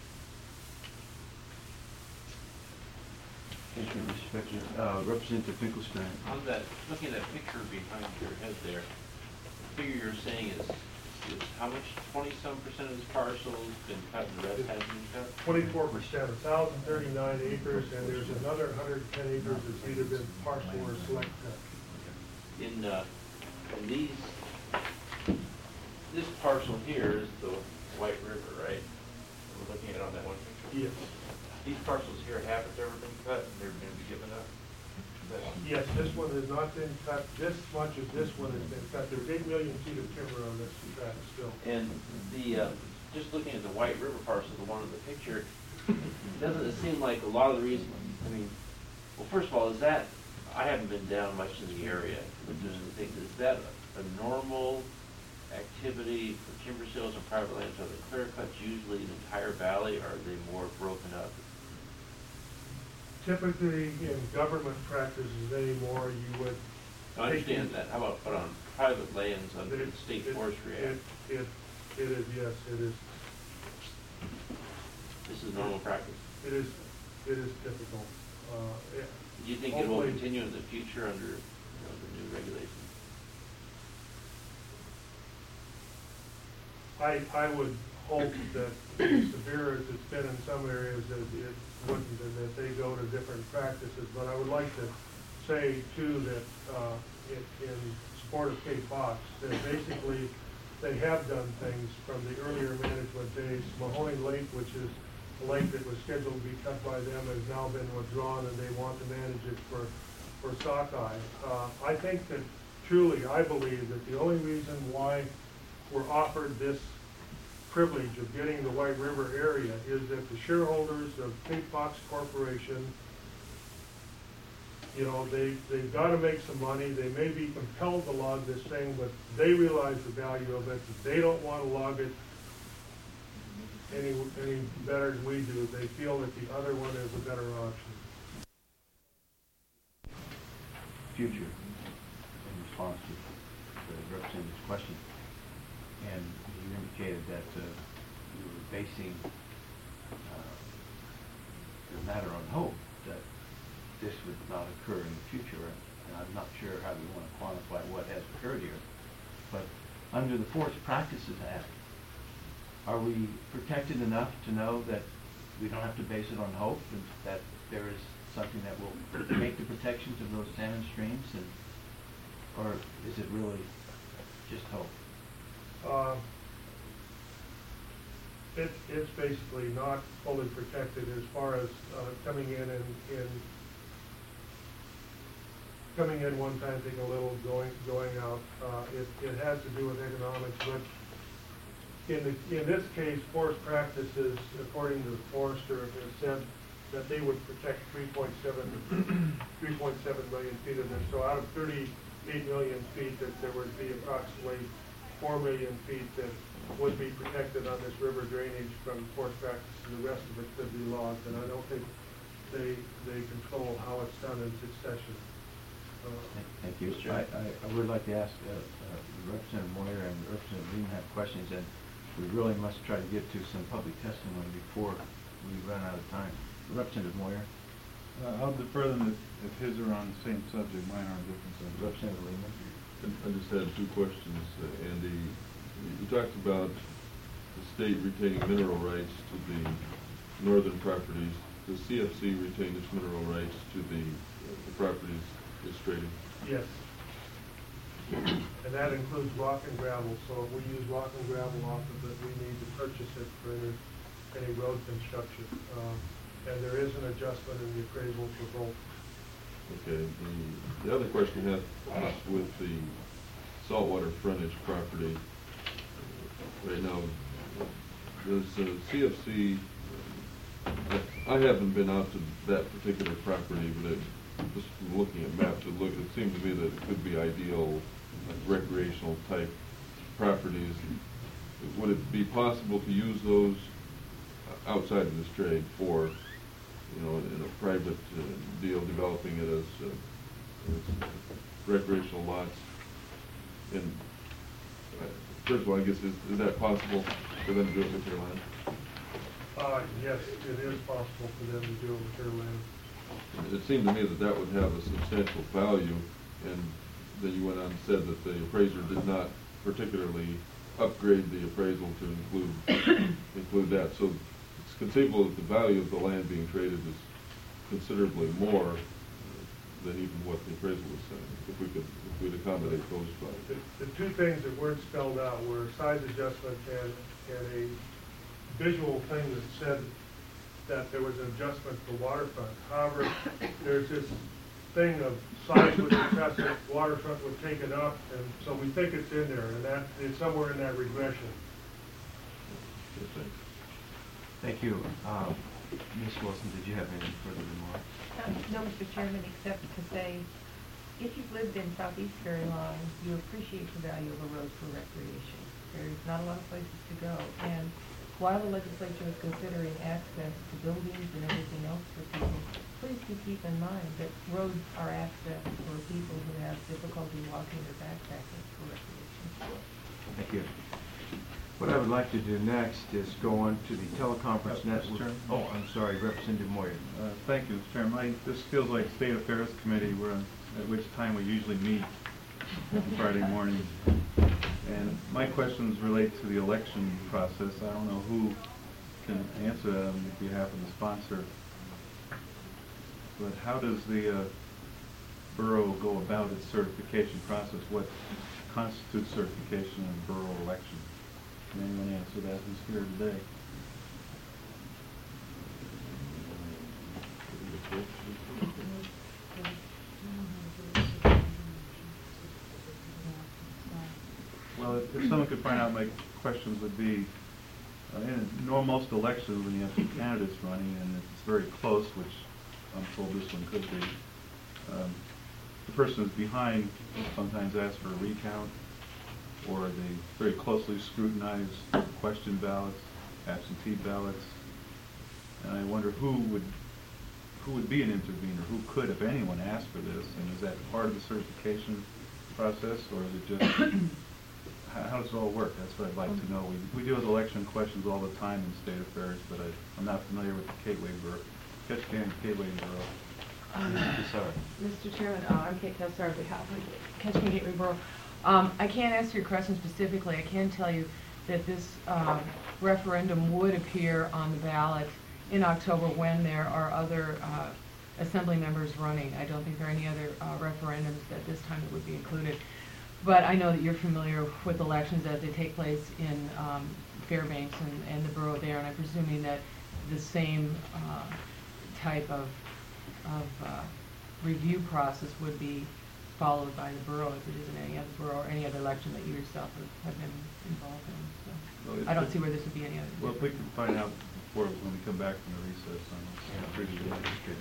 Thank you, Mr. Spector. Representative Finkelstein. On that, looking at that picture behind your head there, the figure you're saying is how much, 20-some% of this parcel has been cut and the rest hasn't been cut? 24%, 1,039 acres, and there's another 110 acres that's either been partial or select cut. In these, this parcel here is the White River, right? We're looking at it on that one picture? Yes. These parcels here haven't ever been cut and they're going to be given up? Yes, this one has not been cut. This much of this one has been cut. There's 8 million feet of timber on this tract still. And the, just looking at the White River parcel, the one in the picture, doesn't it seem like a lot of the reason, I mean, well, first of all, is that I haven't been down much in the area, but just to think, is that a normal activity for timber sales on private lands? Are the clear cuts usually the entire valley, or are they more broken up? Typically, in government practices anymore, you would. I understand that. How about, but on private lands under the State Forestry Act? It is, yes, it is. This is normal practice? It is typical. Yeah. Do you think it will Hopefully- continue in the future under, the new regulations? I would hope that as severe as it's been in some areas, that it wouldn't, and that they go to different practices. But I would like to say too that in support of Cape Fox, that basically they have done things from the earlier management days. Mahoney Lake, which is a lake that was scheduled to be cut by them, has now been withdrawn, and they want to manage it for sockeye. I think that truly, I believe that the only reason why we're offered this privilege of getting the White River area is that the shareholders of Cape Fox Corporation, they've got to make some money. They may be compelled to log this thing, but they realize the value of it. They don't want to log it any better than we do. They feel that the other one is a better option. Future, in response to the representative's question, and you indicated that you were basing the matter on hope that this would not occur in the future, and I'm not sure how we want to quantify what has occurred here, but under the Forest Practices Act, are we protected enough to know that we don't have to base it on hope, and that there is something that will make the protections of those salmon streams, or is it really just hope? It's basically not fully protected as far as coming in one time, taking a little, going out. It has to do with economics, but in this case, Forest Practices, according to the forester, has said that they would protect 3.7 million feet of this. So out of 38 million feet, that there would be approximately 4 million feet that would be protected on this river drainage from Forest Practices. The rest of it could be logged, and I don't think they control how it's done in succession. Thank you. I would like to ask Representative Moyer and Representative Green have questions, and we really must try to get to some public testimony before we run out of time. Representative Moyer. I'll defer them if his are on the same subject, mine are on different subjects. Representative Lehman. I just had two questions, Andy. You talked about the state retaining mineral rights to the northern properties. Does CFC retain its mineral rights to the properties it's trading? Yes. And that includes rock and gravel. So if we use rock and gravel off of it, we need to purchase it for any road construction. And there is an adjustment in the appraisal for both. Okay. The other question I had was with the saltwater frontage property. Right now, does CFC, I haven't been out to that particular property, but just from looking at maps, it seemed to me that it could be ideal, like recreational type properties. Would it be possible to use those outside of this trade for, in a private deal, developing it as recreational lots? And first of all, I guess, is that possible for them to do it with their land? Yes, it is possible for them to do it with their land. It seemed to me that would have a substantial value, and then you went on and said that the appraiser did not particularly upgrade the appraisal to include that. So it's conceivable that the value of the land being traded is considerably more than even what the appraisal was saying, if we'd accommodate those values. The two things that weren't spelled out were size adjustment and a visual thing that said that there was an adjustment for waterfront. However, there's this thing of size would depress it, waterfront would take it up, and so we think it's in there, and that it's somewhere in that regression. Thank you. Ms. Wilson, did you have any further remarks? No, Mr. Chairman, except to say, if you've lived in Southeast very long, you appreciate the value of a road for recreation. There's not a lot of places to go, and while the legislature is considering access to buildings and everything else for people, please do keep in mind that roads are access for people who have difficulty walking or backpacking for recreation. Thank you. What I would like to do next is go on to the teleconference Mr. network. Chairman? Oh, I'm sorry, Representative Moyer. Thank you, Mr. Chairman. This feels like State Affairs Committee, at which time we usually meet on Friday mornings. And my questions relate to the election process. I don't know who can answer that on behalf of the sponsor. But how does the borough go about its certification process? What constitutes certification in a borough election? Can anyone answer that who's here today? Well, if someone could find out, my questions would be, in most elections when you have two candidates running and it's very close, which I'm told this one could be, the person who's behind sometimes asks for a recount, or they very closely scrutinize question ballots, absentee ballots, and I wonder who would be an intervener, who could, if anyone, ask for this, and is that part of the certification process, or is it just, how does it all work? That's what I'd like to know. We deal with election questions all the time in state affairs, but I'm not familiar with the Gateway Borough, Ketchikan Gateway Borough. Mr. Chairman, I'm Kate Kessler on behalf of Ketchikan Gateway Borough. I can't answer your question specifically. I can tell you that this referendum would appear on the ballot in October when there are other assembly members running. I don't think there are any other referendums at this time that would be included. But I know that you're familiar with elections as they take place in Fairbanks and the borough there, and I'm presuming that the same type of review process would be followed by the borough if it is in any other borough or any other election that you yourself have been involved in. So I don't see where this would be any other. Well, if we can find out before when we come back from the recess, I'm appreciative.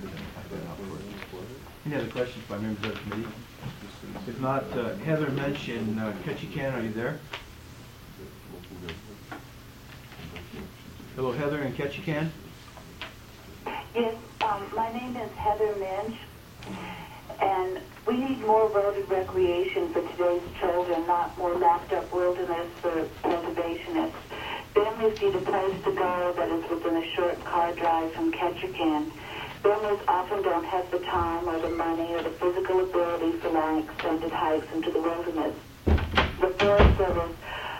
Any other questions by members of the committee? If not, Heather mentioned Ketchikan. Are you there? Hello, Heather in Ketchikan. Yes, my name is Heather Minch, and we need more road recreation for today's children, not more locked-up wilderness for preservationists. Families need a place to go that is within a short car drive from Ketchikan. Families often don't have the time or the money or the physical ability for long extended hikes into the wilderness. The Forest Service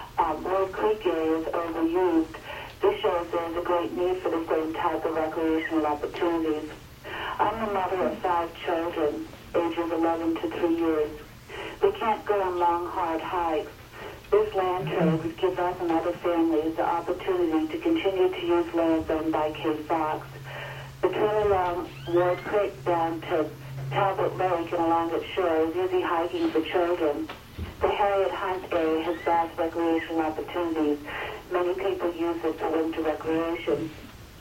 Wolf Creek area is overused. This shows there is a great need for the same type of recreational opportunities. I'm the mother of 5 children, ages 11 to 3 years. We can't go on long, hard hikes. This land trade would give us and other families the opportunity to continue to use land owned by K. Fox. The trail along Wolf Creek down to Talbot Lake and along its shore is easy hiking for children. The Harriet Hunt area has vast recreational opportunities. Many people use it for winter recreation.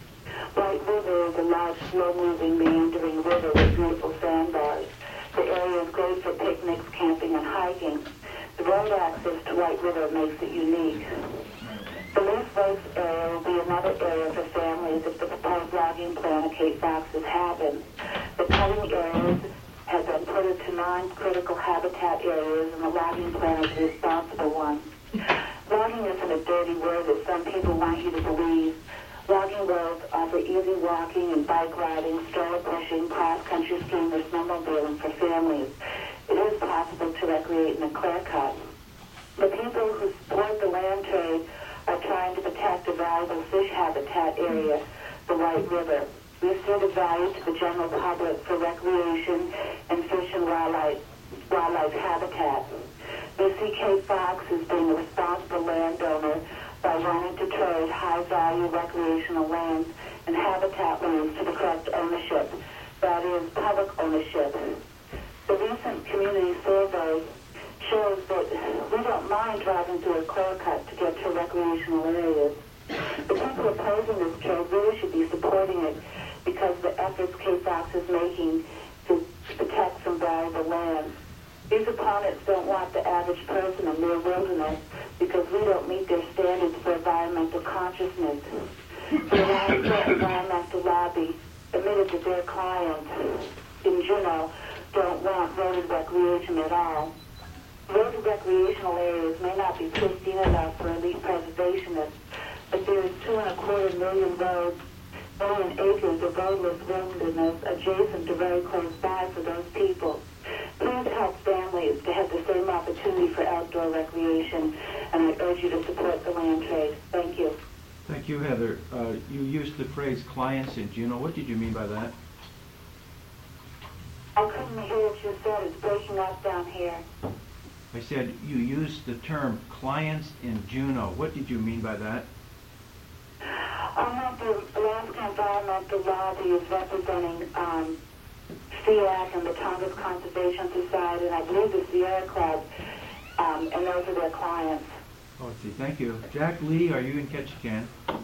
White River is a large, slow-moving, meandering river with beautiful sandbars. The area is great for picnics, camping, and hiking. The road access to White River makes it unique. The Leaf Lakes area will be another area for families if the proposed logging plan of Cape Fox is having. The cutting areas have been put into non-critical habitat areas, and the logging plan is the responsible one. Logging isn't a dirty word that some people want you to believe. Logging roads offer easy walking and bike riding, stroller pushing, cross-country skiing, or snowmobiling for families. It is possible to recreate in a clear cut. The people who support the land trade are trying to protect a valuable fish habitat area, the White River. We see the value to the general public for recreation and fish and wildlife habitat. We see Cape Fox as being a responsible landowner by wanting to trade high-value recreational lands and habitat lands to the correct ownership, that is, public ownership. The recent community survey shows that we don't mind driving through a clear cut to get to recreational areas. The people who are opposing this trade really should be supporting it because of the efforts KFOX is making to protect some valuable land. These opponents don't want the average person in their wilderness because we don't meet their standards for environmental consciousness. The Alaska Environmental Lobby admitted that their clients in Juneau don't want roaded recreation at all. Roaded recreational areas may not be pristine enough for elite preservationists, but there is 2.25 million acres of roadless wilderness adjacent to very close by for those people. Please help families to have the same opportunity for outdoor recreation, and I urge you to support the land trade. Thank you. Thank you, Heather. You used the phrase clients in Juneau. What did you mean by that? I couldn't hear what you said. It's breaking up down here. I said you used the term clients in Juneau. What did you mean by that? The Alaska Environmental Lobby is representing SEAC and the Tongass Conservation Society, and I believe the Sierra Club, and those are their clients. Oh, let's see. Thank you. Jack Lee, are you in Ketchikan?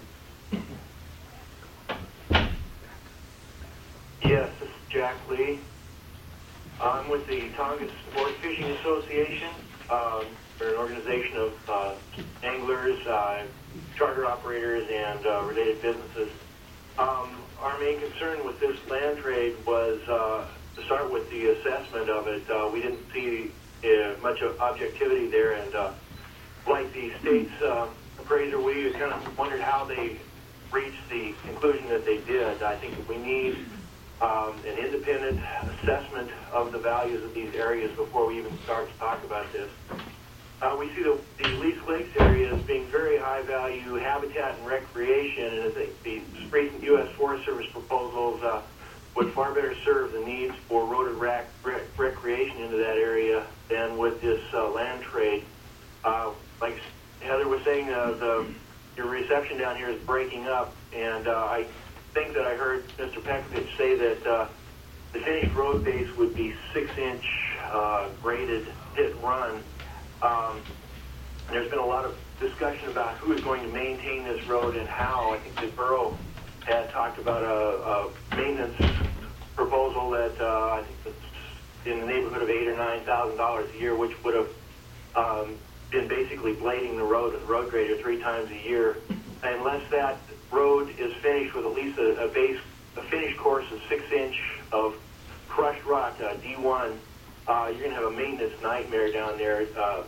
Yes, this is Jack Lee. I'm with the Tongass Sport Fishing Association. We're an organization of anglers, charter operators, and related businesses. Our main concern with this land trade was to start with the assessment of it. We didn't see much of objectivity there, and like the state's appraiser, we kind of wondered how they reached the conclusion that they did. I think that we need an independent assessment of the values of these areas before we even start to talk about this. We see the Lease Lakes area as being very high value habitat and recreation, and I think the recent U.S. Forest Service proposals would far better serve the needs for roaded recreation into that area than with this land trade. Like Heather was saying, your reception down here is breaking up, and I think that I heard Mr. Pekovich say that the finished road base would be 6-inch graded hit run. There's been a lot of discussion about who is going to maintain this road and how. I think the borough had talked about a maintenance proposal that I think that's in the neighborhood of $8,000 or $9,000 a year, which would have been basically blading the road with a road grader 3 times a year. Unless that road is finished with at least a finished course of 6-inch of crushed rock, D1, you're going to have a maintenance nightmare down there.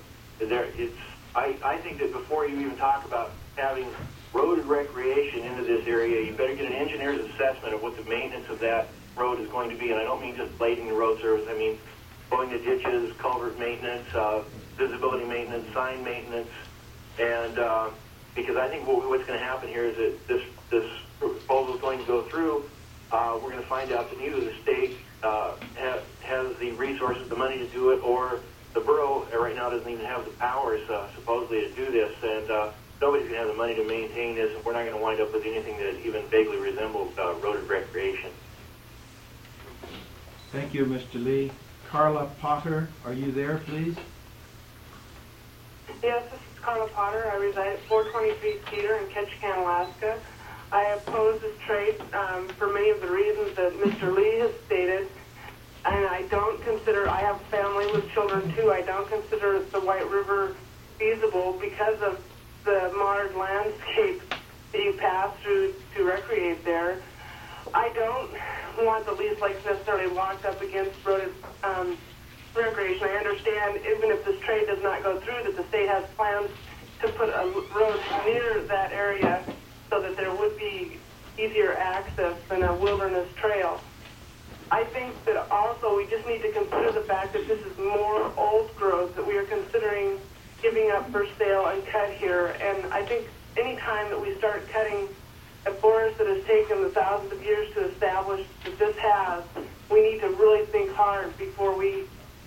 I think that before you even talk about having road recreation into this area, you better get an engineer's assessment of what the maintenance of that road is going to be. And I don't mean just blading the road surface. I mean going to ditches, culvert maintenance, visibility maintenance, sign maintenance, and because I think what's going to happen here is that this proposal is going to go through. We're going to find out that neither the state has the resources, the money to do it, or the borough right now doesn't even have the powers supposedly to do this, and nobody's going to have the money to maintain this, and we're not going to wind up with anything that even vaguely resembles roaded recreation. Thank you, Mr. Lee. Carla Potter, are you there, please? Yes, this is Carla Potter. I reside at 423 Cedar in Ketchikan, Alaska. I oppose this trade for many of the reasons that Mr. Lee has stated. And I don't consider, I have a family with children too, I don't consider the White River feasible because of the modern landscape that you pass through to recreate there. I don't want the Lease Lakes necessarily locked up against roaded recreation. I understand, even if this trade does not go through, that the state has plans to put a road near that area so that there would be easier access than a wilderness trail. I think that also we just need to consider the fact that this is more old growth that we are considering giving up for sale and cut here. And I think any time that we start cutting a forest that has taken the thousands of years to establish that this has, we need to really think hard before we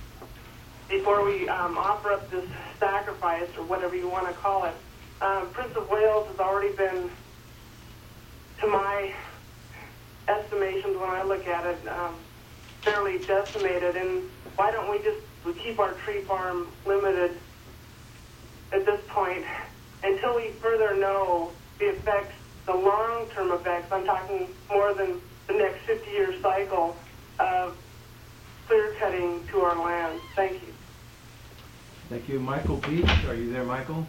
offer up this sacrifice or whatever you want to call it. Prince of Wales has already been, to my estimations when I look at it, fairly decimated, and why don't we keep our tree farm limited at this point until we further know the effects the long-term effects, I'm talking more than the next 50-year cycle of clear cutting to our land. Thank you. Thank you. Michael Beach, are you there, Michael?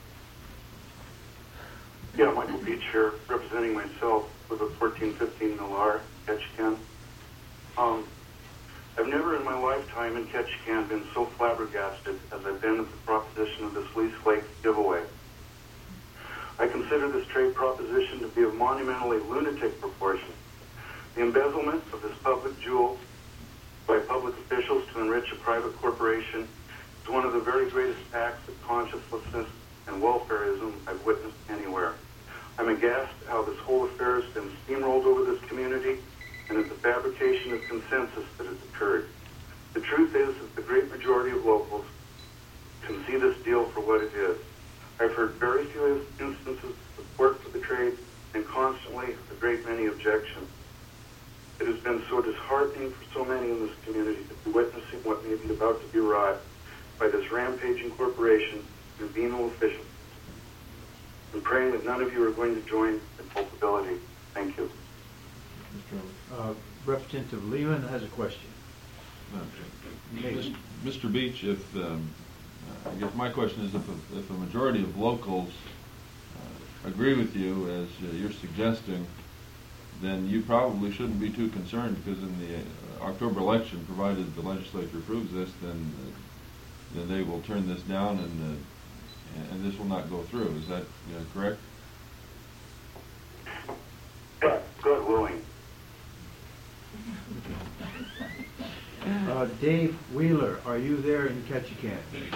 Yeah, Michael Beach here, representing myself with a 1415 Millar, Ketchikan. I've never in my lifetime in Ketchikan been so flabbergasted as I've been at the proposition of this lease lake giveaway. I consider this trade proposition to be of monumentally lunatic proportion. The embezzlement of this public jewel by public officials to enrich a private corporation is one of the very greatest acts of consciencelessness and welfareism I've witnessed anywhere. I'm aghast how this whole affair has been steamrolled over this community and at the fabrication of consensus that has occurred. The truth is that the great majority of locals can see this deal for what it is. I've heard very few instances of support for the trade and constantly a great many objections. It has been so disheartening for so many in this community to be witnessing what may be about to be wrought by this rampaging corporation and venal officials. I'm praying that none of you are going to join in culpability. Thank you. Representative Lehman has a question. Mr. Beach, I guess my question is if a majority of locals agree with you as you're suggesting, then you probably shouldn't be too concerned, because in the October election, provided the legislature approves this, then they will turn this down and this will not go through. Is that correct? God willing. Dave Wheeler, are you there in Ketchikan?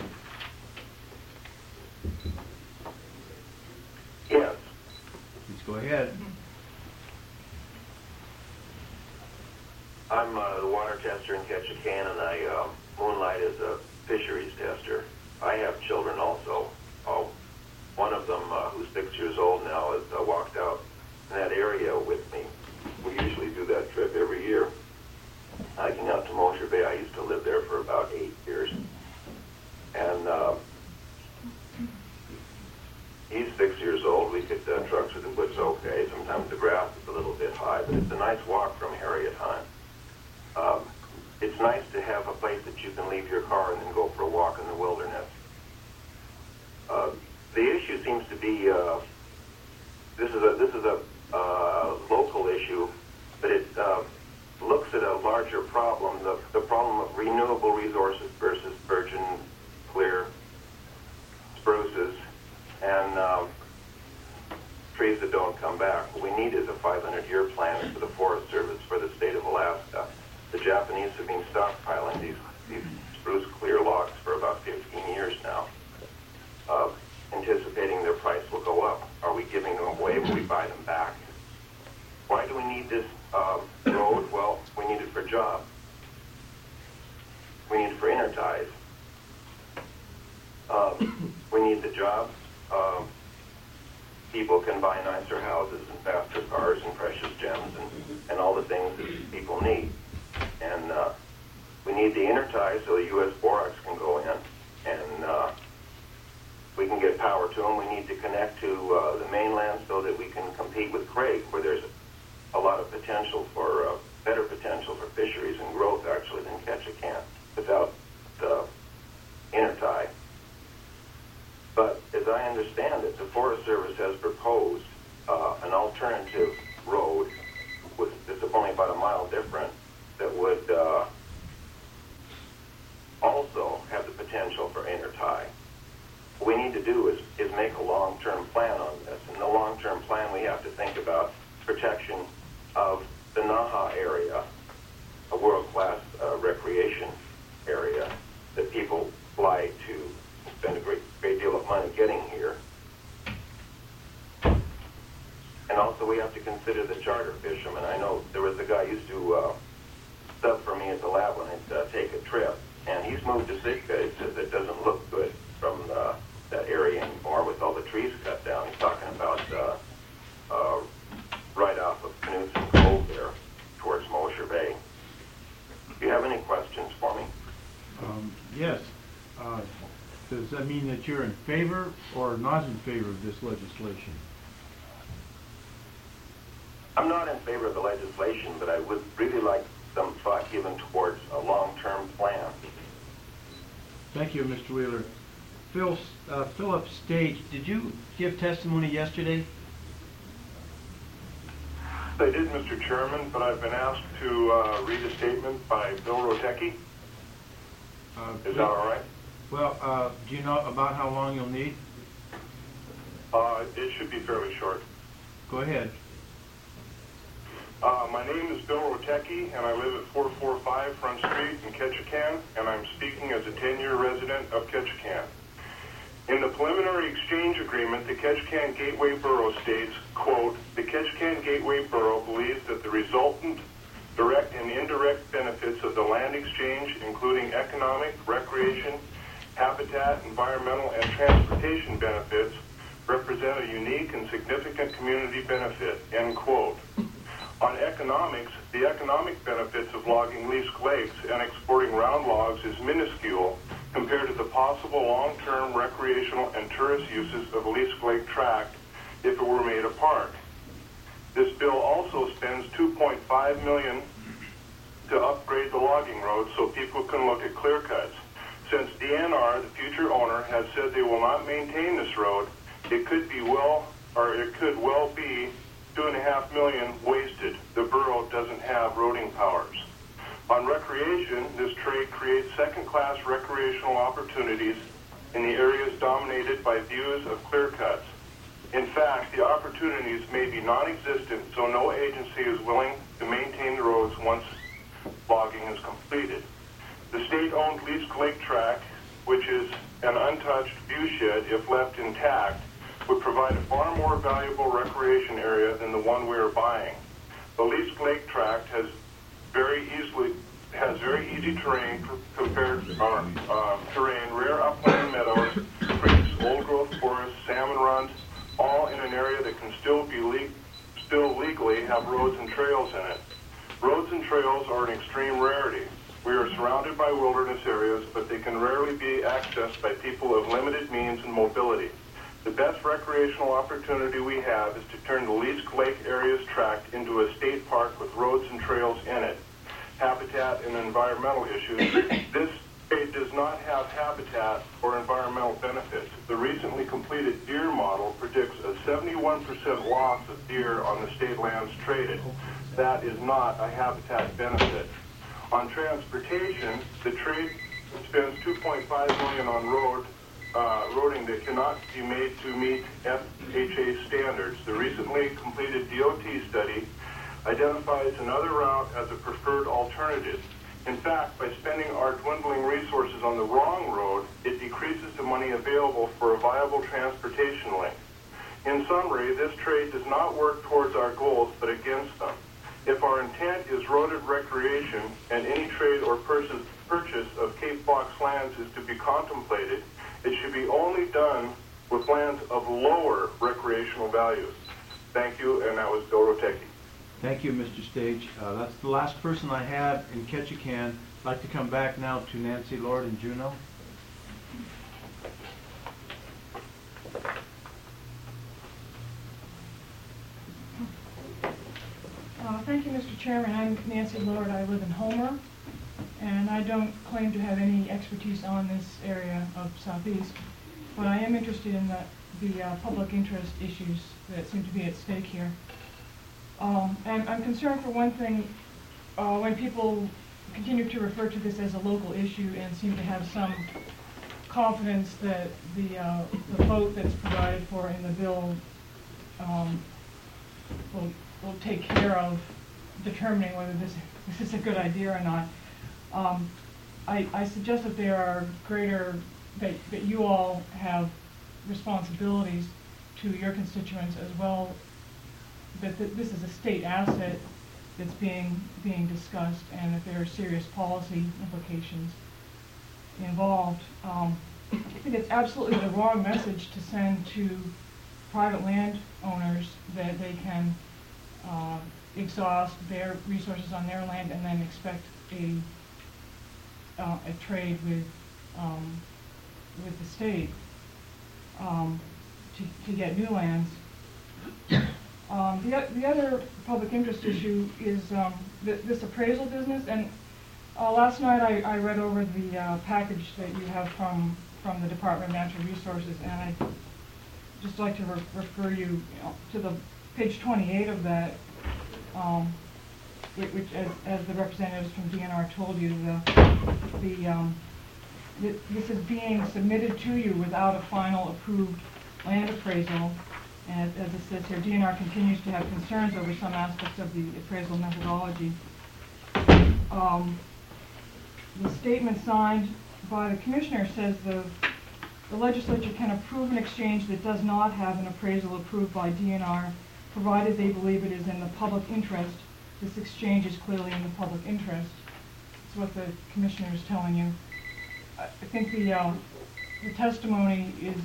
Yes. Please go ahead. I'm the water tester in Ketchikan, and I moonlight as a fisheries tester. I have children also. One of them, who's 6 years old now, has walked out in that area with me. We usually do that trip every year, hiking out to Mosher Bay. I used to live there for about 8 years. And he's 6 years old. We could truck through the woods okay. Sometimes the grass is a little bit high, but it's a nice walk from Harriet Hunt. It's nice to have a place that you can leave your car and then go for a walk in the wilderness. The issue seems to be this is a local issue, but it looks at a larger problem, the problem of renewable resources versus virgin, clear spruces and trees that don't come back. What we need is a 500-year plan for the Forest Service for the state of Alaska. The Japanese have been stockpiling these spruce clear logs for about 15 years now, anticipating their price will go up. Are we giving them away? Will we buy them back? Why do we need this road? Well, we need it for jobs. We need it for interties. We need the jobs. People can buy nicer houses and faster cars and precious gems and all the things that people need. And we need the interties so the U.S. borax can go in and we can get power to them. We need to connect to the mainland so that we can compete with Craig, where there's a lot of potential for, better potential for fisheries and growth actually than Ketchikan without the intertie. But as I understand it, the Forest Service has proposed an alternative road that's only about a mile different that would also have the potential for intertie. What we need to do is make a long-term plan on this. In the long-term plan, we have to think about protection of the Naha area, a world-class recreation area that people fly to spend a great deal of money getting here. And also we have to consider the charter fishermen. I know there was a guy who used to sub for me at the lab when I'd take a trip, and he's moved to Sitka. He says it doesn't look good from that area anymore with all the trees cut down. He's talking about right off of Knudsen Cove there towards Mosher Bay. Do you have any questions for me? Yes. Does that mean that you're in favor or not in favor of this legislation? I'm not in favor of the legislation, but I would really like some thought given towards a long-term plan. Thank you, Mr. Wheeler. Philip Stage, did you give testimony yesterday? I did, Mr. Chairman, but I've been asked to read a statement by Bill Rotecki. Is that all right? Well, do you know about how long you'll need? It should be fairly short. Go ahead. My name is Bill Rotecki, and I live at 445 Front Street in Ketchikan, and I'm speaking as a 10-year resident of Ketchikan. In the preliminary exchange agreement, the Ketchikan Gateway Borough states, quote, "The Ketchikan Gateway Borough believes that the resultant direct and indirect benefits of the land exchange, including economic, recreation, habitat, environmental, and transportation benefits, represent a unique and significant community benefit," end quote. On economics, the economic benefits of logging leased lakes and exporting round logs is minuscule compared to the possible long-term recreational and tourist uses of Least Lake Tract if it were made a park. This bill also spends $2.5 million to upgrade the logging road so people can look at clear cuts. Since DNR, the future owner, has said they will not maintain this road, it could well be $2.5 million wasted. The borough doesn't have roading powers. On recreation, this trade creates second-class recreational opportunities in the areas dominated by views of clear cuts. In fact, the opportunities may be non-existent, so no agency is willing to maintain the roads once logging is completed. The state-owned Least Lake Tract, which is an untouched viewshed if left intact, would provide a far more valuable recreation area than the one we are buying. The Least Lake Tract has very easy terrain compared to terrain, rare upland meadows, creeks, old-growth forests, salmon runs, all in an area that can still legally have roads and trails in it. Roads and trails are an extreme rarity. We are surrounded by wilderness areas, but they can rarely be accessed by people of limited means and mobility. The best recreational opportunity we have is to turn the Least Lake area's tract into a state park with roads and trails in it. Habitat and environmental issues. This state does not have habitat or environmental benefits. The recently completed deer model predicts a 71% loss of deer on the state lands traded. That is not a habitat benefit. On transportation, the trade spends $2.5 million on roading that cannot be made to meet FHA standards. The recently completed DOT study identifies another route as a preferred alternative. In fact, by spending our dwindling resources on the wrong road, it decreases the money available for a viable transportation link. In summary, this trade does not work towards our goals, but against them. If our intent is roaded recreation and any trade or purchase of Cape Box lands is to be contemplated, it should be only done with lands of lower recreational values. Thank you, and that was Bill Rotecki. Thank you, Mr. Stage. That's the last person I have in Ketchikan. I'd like to come back now to Nancy Lord and Juneau. Thank you, Mr. Chairman. I'm Nancy Lord. I live in Homer, and I don't claim to have any expertise on this area of Southeast, but I am interested in the public interest issues that seem to be at stake here. And I'm concerned for one thing, when people continue to refer to this as a local issue and seem to have some confidence that the vote that's provided for in the bill will take care of determining whether this is a good idea or not. I suggest that there are that you all have responsibilities to your constituents as well, that this is a state asset that's being discussed, and that there are serious policy implications involved. I think it's absolutely the wrong message to send to private landowners that they can exhaust their resources on their land and then expect a trade with the state to get new lands. The other public interest issue is this appraisal business, and last night I read over the package that you have from the Department of Natural Resources, and I'd just like to refer you to the page 28 of that, which as the representatives from DNR told you, this is being submitted to you without a final approved land appraisal. And as it says here, DNR continues to have concerns over some aspects of the appraisal methodology. The statement signed by the commissioner says the legislature can approve an exchange that does not have an appraisal approved by DNR, provided they believe it is in the public interest. This exchange is clearly in the public interest. That's what the commissioner is telling you. I think the testimony is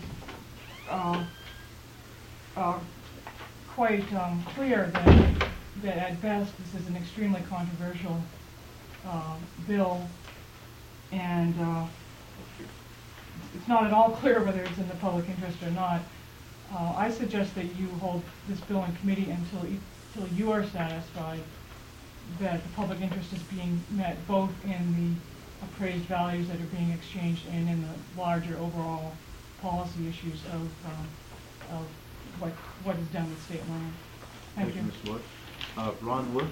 quite clear that at best this is an extremely controversial bill, and it's not at all clear whether it's in the public interest or not. I suggest that you hold this bill in committee until you are satisfied that the public interest is being met both in the appraised values that are being exchanged and in the larger overall policy issues of what is done with state land. Thank you. Mr. Wood. Ron Wood?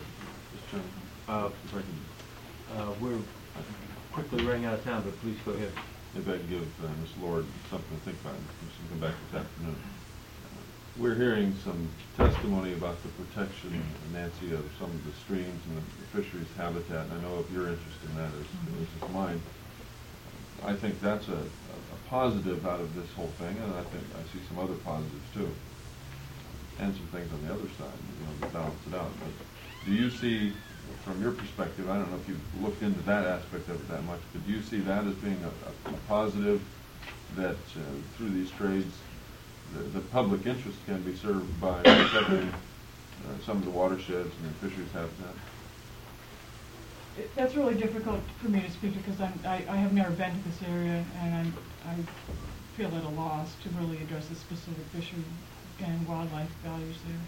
We're quickly running out of time, but please go ahead. If I can give Ms. Lord something to think about, we should come back this afternoon. We're hearing some testimony about the protection, Nancy, of some of the streams and the fisheries habitat, and I know if you're interested in that as mine. I think that's a positive out of this whole thing, and I think I see some other positives too, and some things on the other side, to balance it out. But do you see, from your perspective, I don't know if you've looked into that aspect of it that much, but do you see that as being a positive that through these trades, the public interest can be served by protecting some of the watersheds and the fisheries habitat? That's really difficult for me to speak to because I have never been to this area, and I feel at a loss to really address the specific fishery and wildlife values there.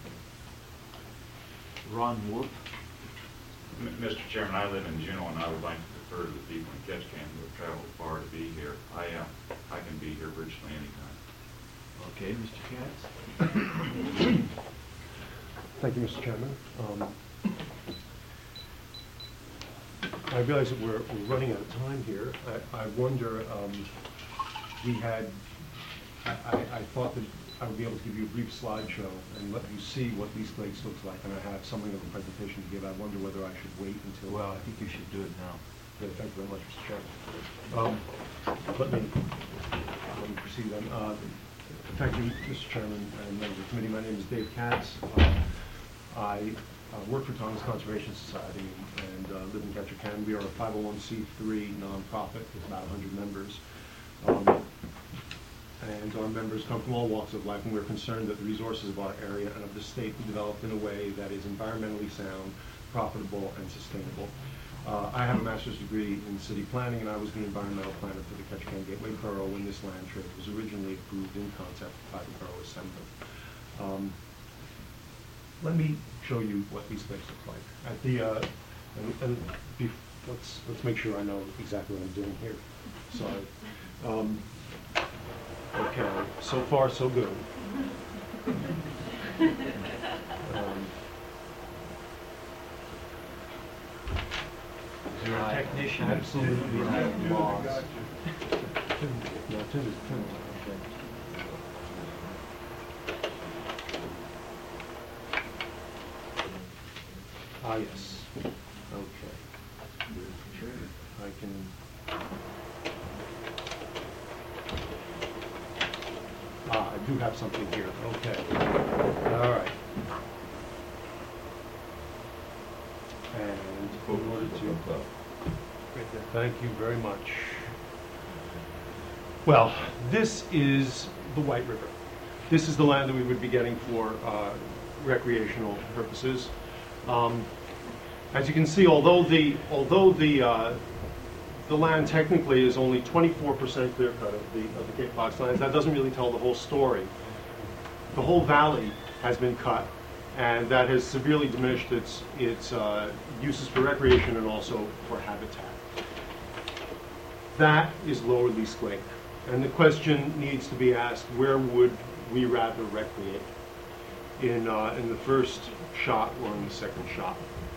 Ron Wolf. Mr. Chairman, I live in Juneau, and I would like to defer to the people in Ketchikan who have traveled far to be here. I can be here virtually anytime. Okay, Mr. Katz. Thank you, Mr. Chairman. I realize that we're running out of time here. I wonder, I thought that I would be able to give you a brief slideshow and let you see what Least Lakes looks like, and I have something of a presentation to give. I wonder whether I should wait until... Well, I think you should do it now. Good, thank you very much, Mr. Chairman. Let me proceed then. Thank you, Mr. Chairman and members of the committee. My name is Dave Katz. I work for Tongass Conservation Society and live in Ketchikan. We are a 501c3 nonprofit with about 100 members. And our members come from all walks of life, and we're concerned that the resources of our area and of the state be developed in a way that is environmentally sound, profitable, and sustainable. I have a master's degree in city planning, and I was the environmental planner for the Ketchikan Gateway Borough when this land trade was originally approved in concept by the Borough Assembly. Let me show you what these lakes look like. At the let's make sure I know exactly what I'm doing here. Sorry. Okay, so far so good. You're a technician, absolutely not lost. No, Ah, yes. Okay. I can... I do have something here. Okay. All right. And in order to... Thank you very much. Well, this is the White River. This is the land that we would be getting for recreational purposes. As you can see, although the land technically is only 24% clear cut of the Cape Fox lands, that doesn't really tell the whole story. The whole valley has been cut and that has severely diminished its uses for recreation and also for habitat. That is Lower Least Lake, and the question needs to be asked: where would we rather recreate? In the first shot or in the second shot?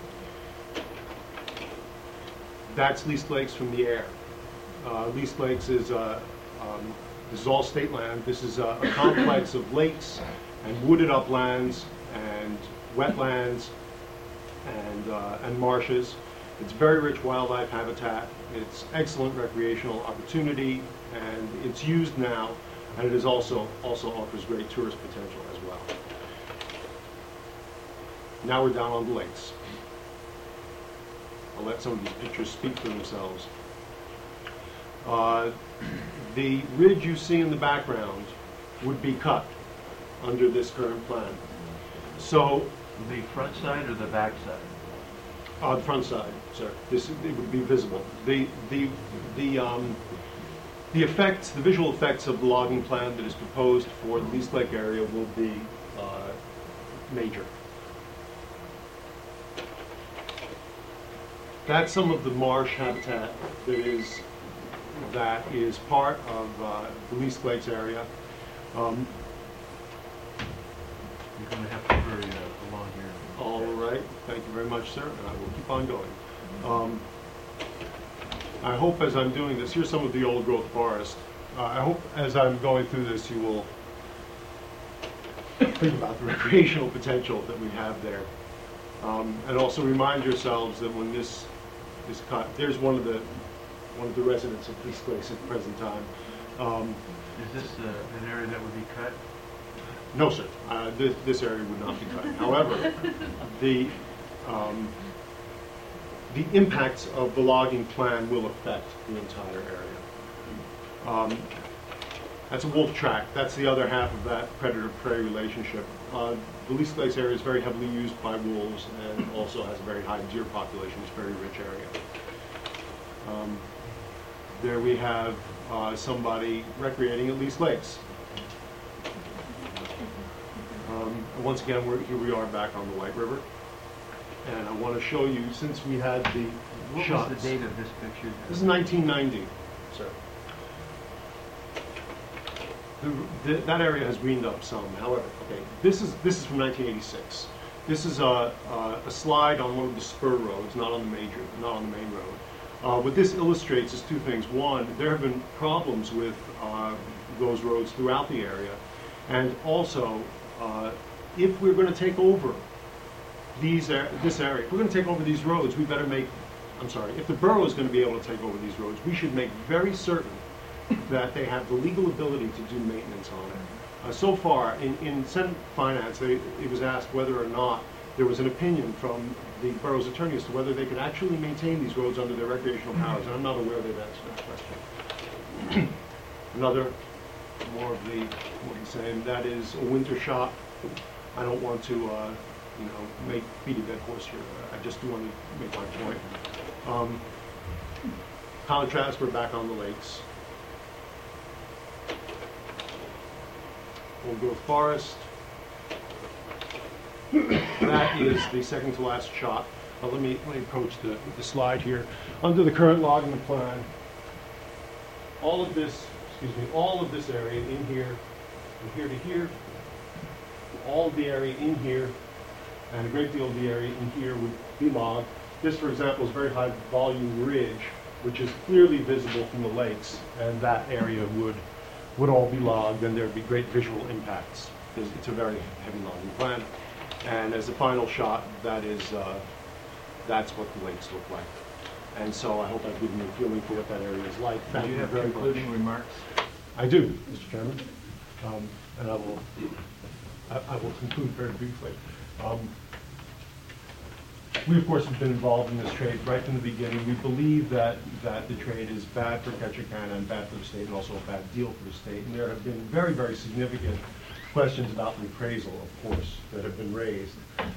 That's Least Lakes from the air. Least Lakes is this is all state land. This is a complex of lakes and wooded uplands and wetlands and marshes. It's very rich wildlife habitat. It's excellent recreational opportunity, and it's used now, and it is also offers great tourist potential as well. Now we're down on the lakes. I'll let some of these pictures speak for themselves. The ridge you see in the background would be cut under this current plan. So The front side or the back side? the front side, sir. It would be visible. The effects, the visual effects of the logging plan that is proposed for the Least Lake area will be major. That's some of the marsh habitat that is part of the Least Lakes area. You're going to have to hurry along here. All right, thank you very much, sir, and I will keep on going. I hope as I'm doing this, here's some of the old growth forest. I hope as I'm going through this, you will think about the recreational potential that we have there. And also remind yourselves that when this is cut, there's one of the residents of this place at the present time. Is this an area that would be cut? No, sir. This area would not be cut. However, the impacts of the logging plan will affect the entire area. That's a wolf track. That's the other half of that predator-prey relationship. The Least Lakes area is very heavily used by wolves and also has a very high deer population. It's a very rich area. There we have somebody recreating at Least Lakes. Once again, here we are back on the White River. And I want to show you, since we had the shots. What was the date of this picture? This is 1990, sir. That area has greened up some. However, okay, this is from 1986. This is a slide on one of the spur roads, not on the main road. What this illustrates is two things. One, there have been problems with those roads throughout the area, and also, if we're going to take over this area, if we're going to take over these roads, we better make. I'm sorry. If the borough is going to be able to take over these roads, we should make very certain that they have the legal ability to do maintenance on it. So far, in Senate Finance, it was asked whether or not there was an opinion from the borough's attorney as to whether they could actually maintain these roads under their recreational powers, and I'm not aware they've answered that question. Another, more of the same, that is a winter shot. I don't want to, beat a dead horse here. I just do want to make my point. Contrast, we're back on the lakes. Old growth forest. That is the second to last shot. Let me approach the slide here. Under the current logging plan, all of this area in here, from here to here, all of the area in here, and a great deal of the area in here would be logged. This, for example, is a very high volume ridge, which is clearly visible from the lakes, and that area would all be logged, and there'd be great visual impacts. It's a very heavy logging plan. And as a final shot, that's what the lakes look like. And so I hope I've given you a feeling for what that area is like. Thank you have very much. concluding remarks? I do, Mr. Chairman. And I will conclude very briefly. We, of course, have been involved in this trade right from the beginning. We believe that the trade is bad for Ketchikan and bad for the state, and also a bad deal for the state. And there have been very, very significant questions about the appraisal, of course, that have been raised.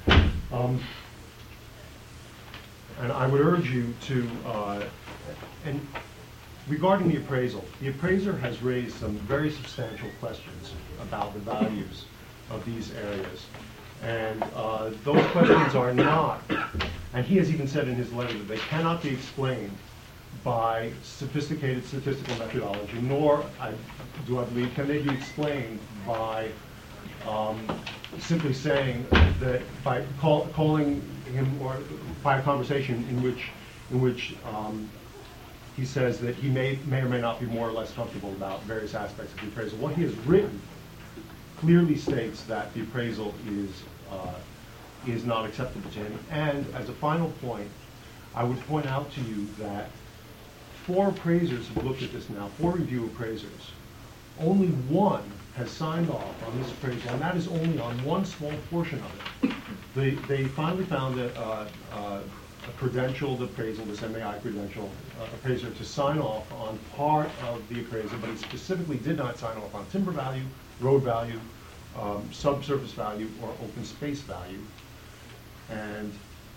And I would urge you to, and regarding the appraisal, the appraiser has raised some very substantial questions about the values of these areas. And those questions are not, and he has even said in his letter that they cannot be explained by sophisticated statistical methodology, nor do I believe can they be explained by simply saying that by calling him, or by a conversation in which he says that he may or may not be more or less comfortable about various aspects of the appraisal. What he has written clearly states that the appraisal is not acceptable to him. And as a final point, I would point out to you that 4 appraisers have looked at this now, 4 review appraisers. Only 1 has signed off on this appraisal, and that is only on one small portion of it. They finally found a credentialed appraisal, this MAI credential appraiser, to sign off on part of the appraisal, but he specifically did not sign off on timber value, road value, subsurface value, or open space value. And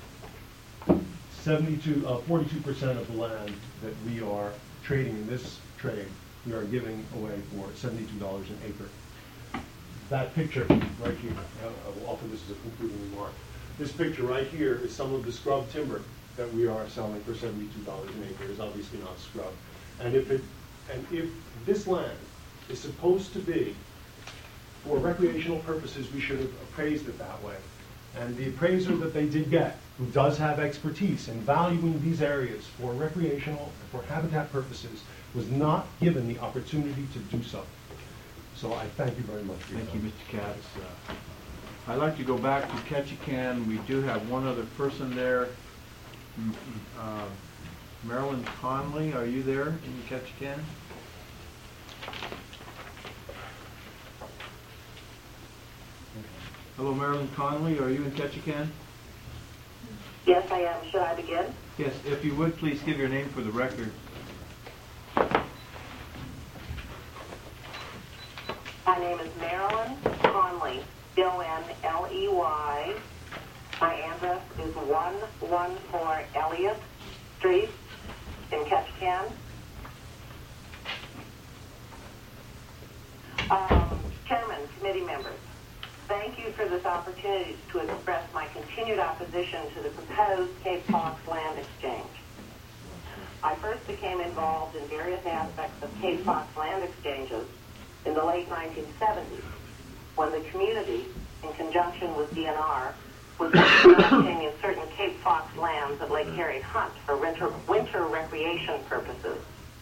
42% of the land that we are trading in this trade, we are giving away for $72 an acre. That picture right here, I will offer this as a concluding remark. This picture right here is some of the scrub timber that we are selling for $72 an acre. It is obviously not scrub. And if this land is supposed to be for recreational purposes, we should have appraised it that way. And the appraiser that they did get, who does have expertise in valuing these areas for recreational, for habitat purposes, was not given the opportunity to do so. So I thank you very much for your time. Thank you, Mr. Katz. I'd like to go back to Ketchikan. We do have one other person there. Marilyn Conley, are you there in Ketchikan? Hello, Marilyn Conley, are you in Ketchikan? Yes, I am. Should I begin? Yes, if you would, please give your name for the record. My name is Marilyn Conley, Conley. My address is 114 Elliott Street in Ketchikan. Chairman, committee members, thank you for this opportunity to express my continued opposition to the proposed Cape Fox land exchange. I first became involved in various aspects of Cape Fox land exchanges in the late 1970s, when the community, in conjunction with DNR, was developing in certain Cape Fox lands at Lake Harry Hunt for winter recreation purposes.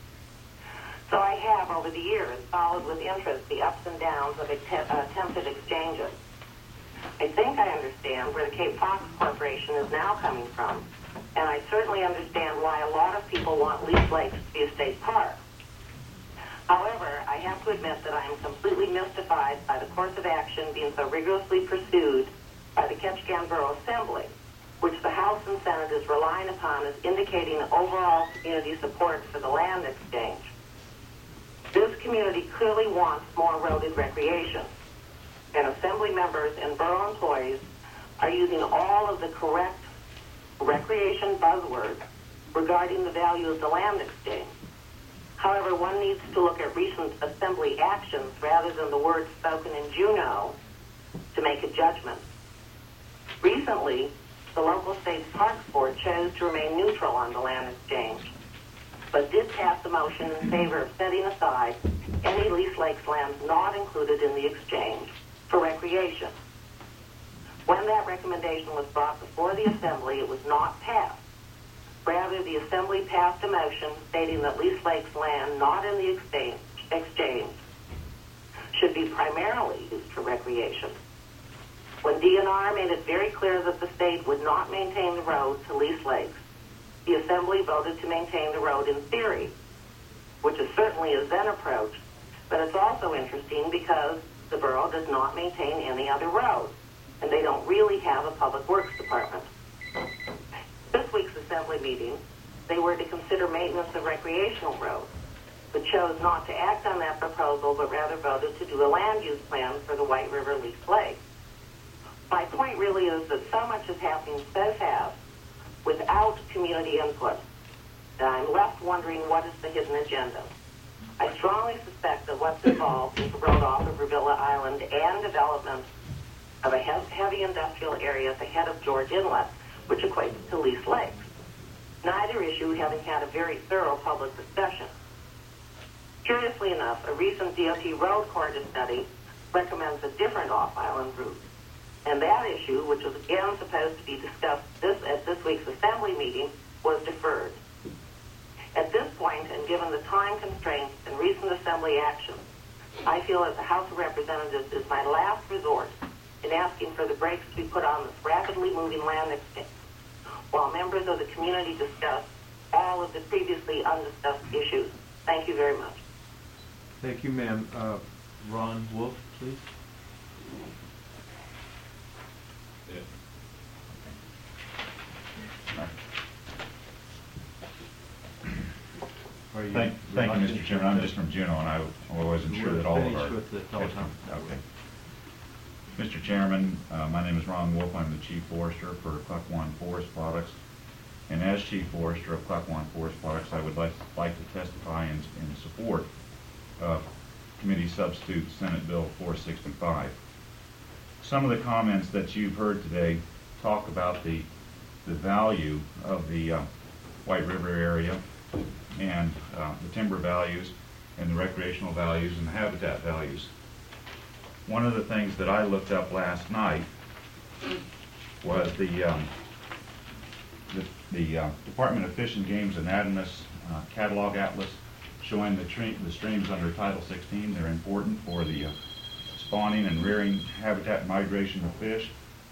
So I have, over the years, followed with interest the ups and downs of attempted exchanges. I think I understand where the Cape Fox Corporation is now coming from, and I certainly understand why a lot of people want Leaf Lakes to be a state park. However, I have to admit that I am completely mystified by the course of action being so rigorously pursued by the Ketchikan Borough Assembly, which the House and Senate is relying upon as indicating overall community support for the land exchange. This community clearly wants more roaded recreation, and Assembly members and borough employees are using all of the correct recreation buzzwords regarding the value of the land exchange. However, one needs to look at recent Assembly actions rather than the words spoken in Juneau to make a judgment. Recently, the local state parks board chose to remain neutral on the land exchange, but did pass a motion in favor of setting aside any Leaf Lakes lands not included in the exchange for recreation. When that recommendation was brought before the Assembly, it was not passed. Rather, the Assembly passed a motion stating that Leaf Lakes land not in the exchange should be primarily used for recreation. When DNR made it very clear that the state would not maintain the road to Leaf Lakes, the Assembly voted to maintain the road in theory, which is certainly a Zen approach, but it's also interesting because the borough does not maintain any other road, and they don't really have a public works department. This week's Assembly meeting, they were to consider maintenance of recreational roads, but chose not to act on that proposal, but rather voted to do a land use plan for the White River Leaf Lake. My point really is that so much is happening so fast without community input that I'm left wondering what is the hidden agenda. I strongly suspect that what's involved is the road off of Revilla Island and development of a heavy industrial area at the head of George Inlet, which equates to Lease Lakes. Neither issue having had a very thorough public discussion. Curiously enough, a recent DOT road corridor study recommends a different off-island route. And that issue, which was again supposed to be discussed at this week's assembly meeting, was deferred. At this point, and given the time constraints and recent assembly actions, I feel that the House of Representatives is my last resort in asking for the brakes to be put on this rapidly moving land exchange, while members of the community discuss all of the previously undiscussed issues. Thank you very much. Thank you, ma'am. Ron Wolf, please. Thank you, Mr. Chairman. I'm just from Juneau, and I wasn't sure that all of our... With the telephone. Okay. Mr. Chairman, my name is Ron Wolf. I'm the Chief Forester for Cluck-Warren Forest Products. And as Chief Forester of Cluck-Warren Forest Products, I would like to testify in support of Committee Substitute Senate Bill 465. Some of the comments that you've heard today talk about the value of the White River area and the timber values and the recreational values and the habitat values. One of the things that I looked up last night was the Department of Fish and Game's Anadromous Catalog Atlas showing the streams under Title 16. They're important for the spawning and rearing habitat migration of fish.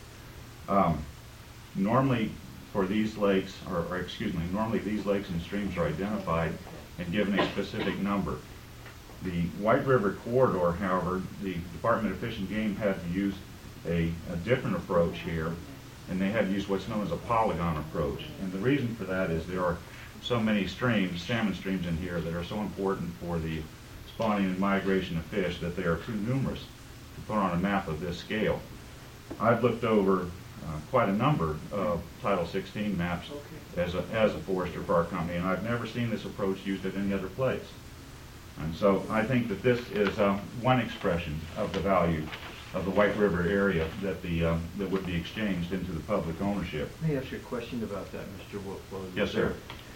Normally for these lakes, normally these lakes and streams are identified and given a specific number. The White River Corridor, however, the Department of Fish and Game had to use a different approach here, and they had to use what's known as a polygon approach. And the reason for that is there are so many streams, salmon streams in here, that are so important for the spawning and migration of fish that they are too numerous to put on a map of this scale. I've looked over quite a number of Title 16 maps as a forester for our company, and I've never seen this approach used at any other place. And so I think that this is one expression of the value of the White River area that that would be exchanged into the public ownership. Let me ask you a question about that, Mr. Wolf. Yes, sir.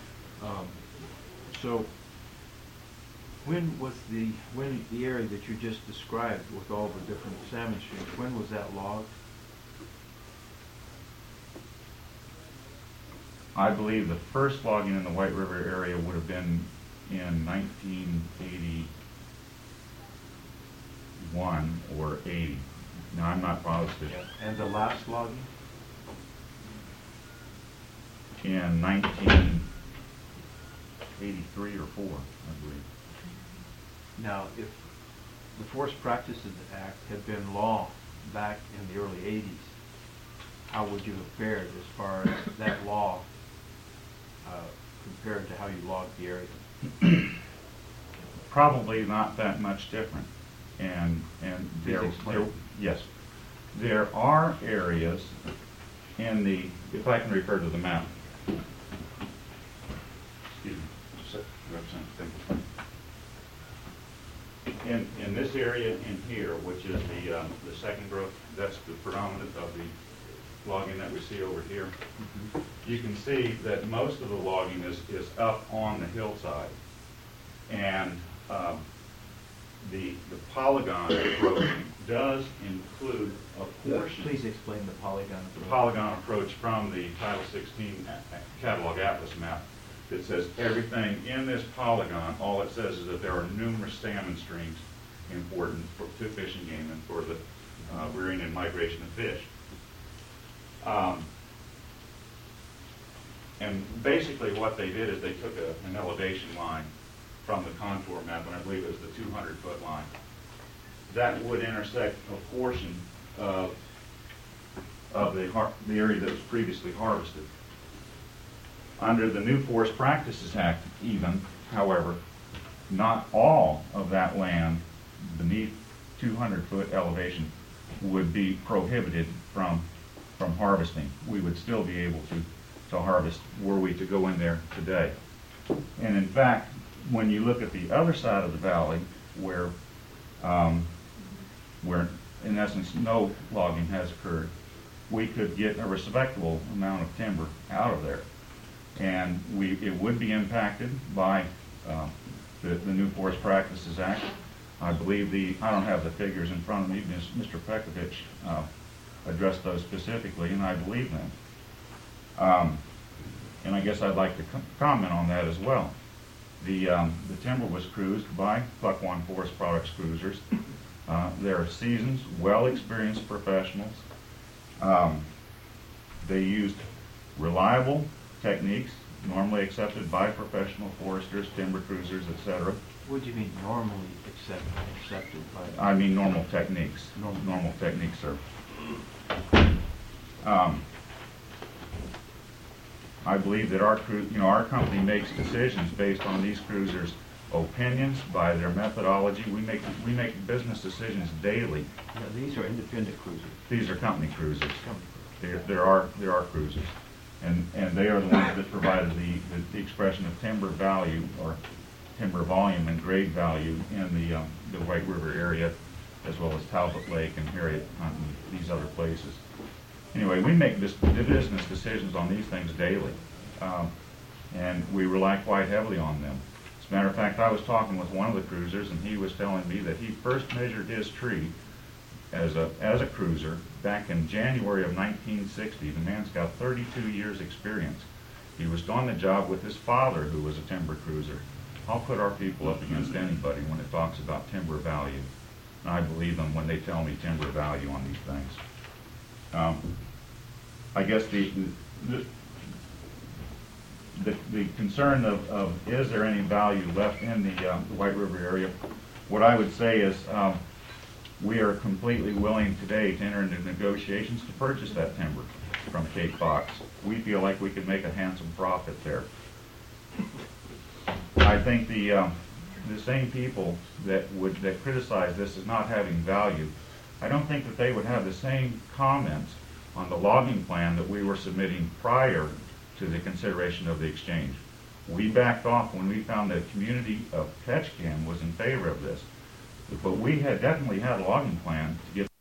So when the area that you just described with all the different salmon streams, when was that logged? I believe the first logging in the White River area would have been in 1981 or 80. Now, I'm not positive. And the last logging? In 1983 or 4, I believe. Now, if the Forest Practices Act had been law back in the early 80s, how would you have fared as far as that law compared to how you logged the area? Probably not that much different. And yes, there are areas in the, if I can refer to the map. Excuse me, Representative. In this area in here, which is the second growth, that's the predominant of the logging that we see over here. Mm-hmm. You can see that most of the logging is up on the hillside, and the polygon approach does include a portion. Please explain the polygon approach. The polygon approach from the Title 16 Catalog Atlas map. It says everything in this polygon, all it says is that there are numerous salmon streams important to fish and game and for the rearing and migration of fish. And basically what they did is they took an elevation line from the contour map, and I believe it was the 200-foot line. That would intersect a portion of the area that was previously harvested. Under the new Forest Practices Act, even, however, not all of that land beneath 200-foot elevation would be prohibited from harvesting. We would still be able to harvest were we to go in there today. And in fact, when you look at the other side of the valley, where in essence, no logging has occurred, we could get a respectable amount of timber out of there. And it would be impacted by the New Forest Practices Act. I believe I don't have the figures in front of me, Mr. Pekovich addressed those specifically, and I believe them. And I guess I'd like to comment on that as well. The timber was cruised by Buckhorn Forest Products cruisers. They're seasoned, well-experienced professionals. They used reliable techniques normally accepted by professional foresters, timber cruisers, etc. What do you mean normally accepted by? I mean normal techniques. Normal techniques, sir. I believe that our company makes decisions based on these cruisers' opinions, by their methodology. We make business decisions daily. Yeah, these are independent cruisers. These are company cruisers. There are cruisers, and they are the ones that provided the expression of timber value or timber volume and grade value in the White River area, as well as Talbot Lake and Harriet Hunt and these other places. Anyway, we make business decisions on these things daily, and we rely quite heavily on them. As a matter of fact, I was talking with one of the cruisers, and he was telling me that he first measured his tree as a cruiser back in January of 1960. The man's got 32 years experience. He was on the job with his father, who was a timber cruiser. I'll put our people up against anybody when it talks about timber value. And I believe them when they tell me timber value on these things. I guess the concern of is there any value left in the White River area, what I would say is we are completely willing today to enter into negotiations to purchase that timber from Cape Fox. We feel like we could make a handsome profit there. I think the same people that criticize this as not having value, I don't think that they would have the same comments on the logging plan that we were submitting prior to the consideration of the exchange. We backed off when we found the community of Ketchikan was in favor of this. But we had definitely had a logging plan to get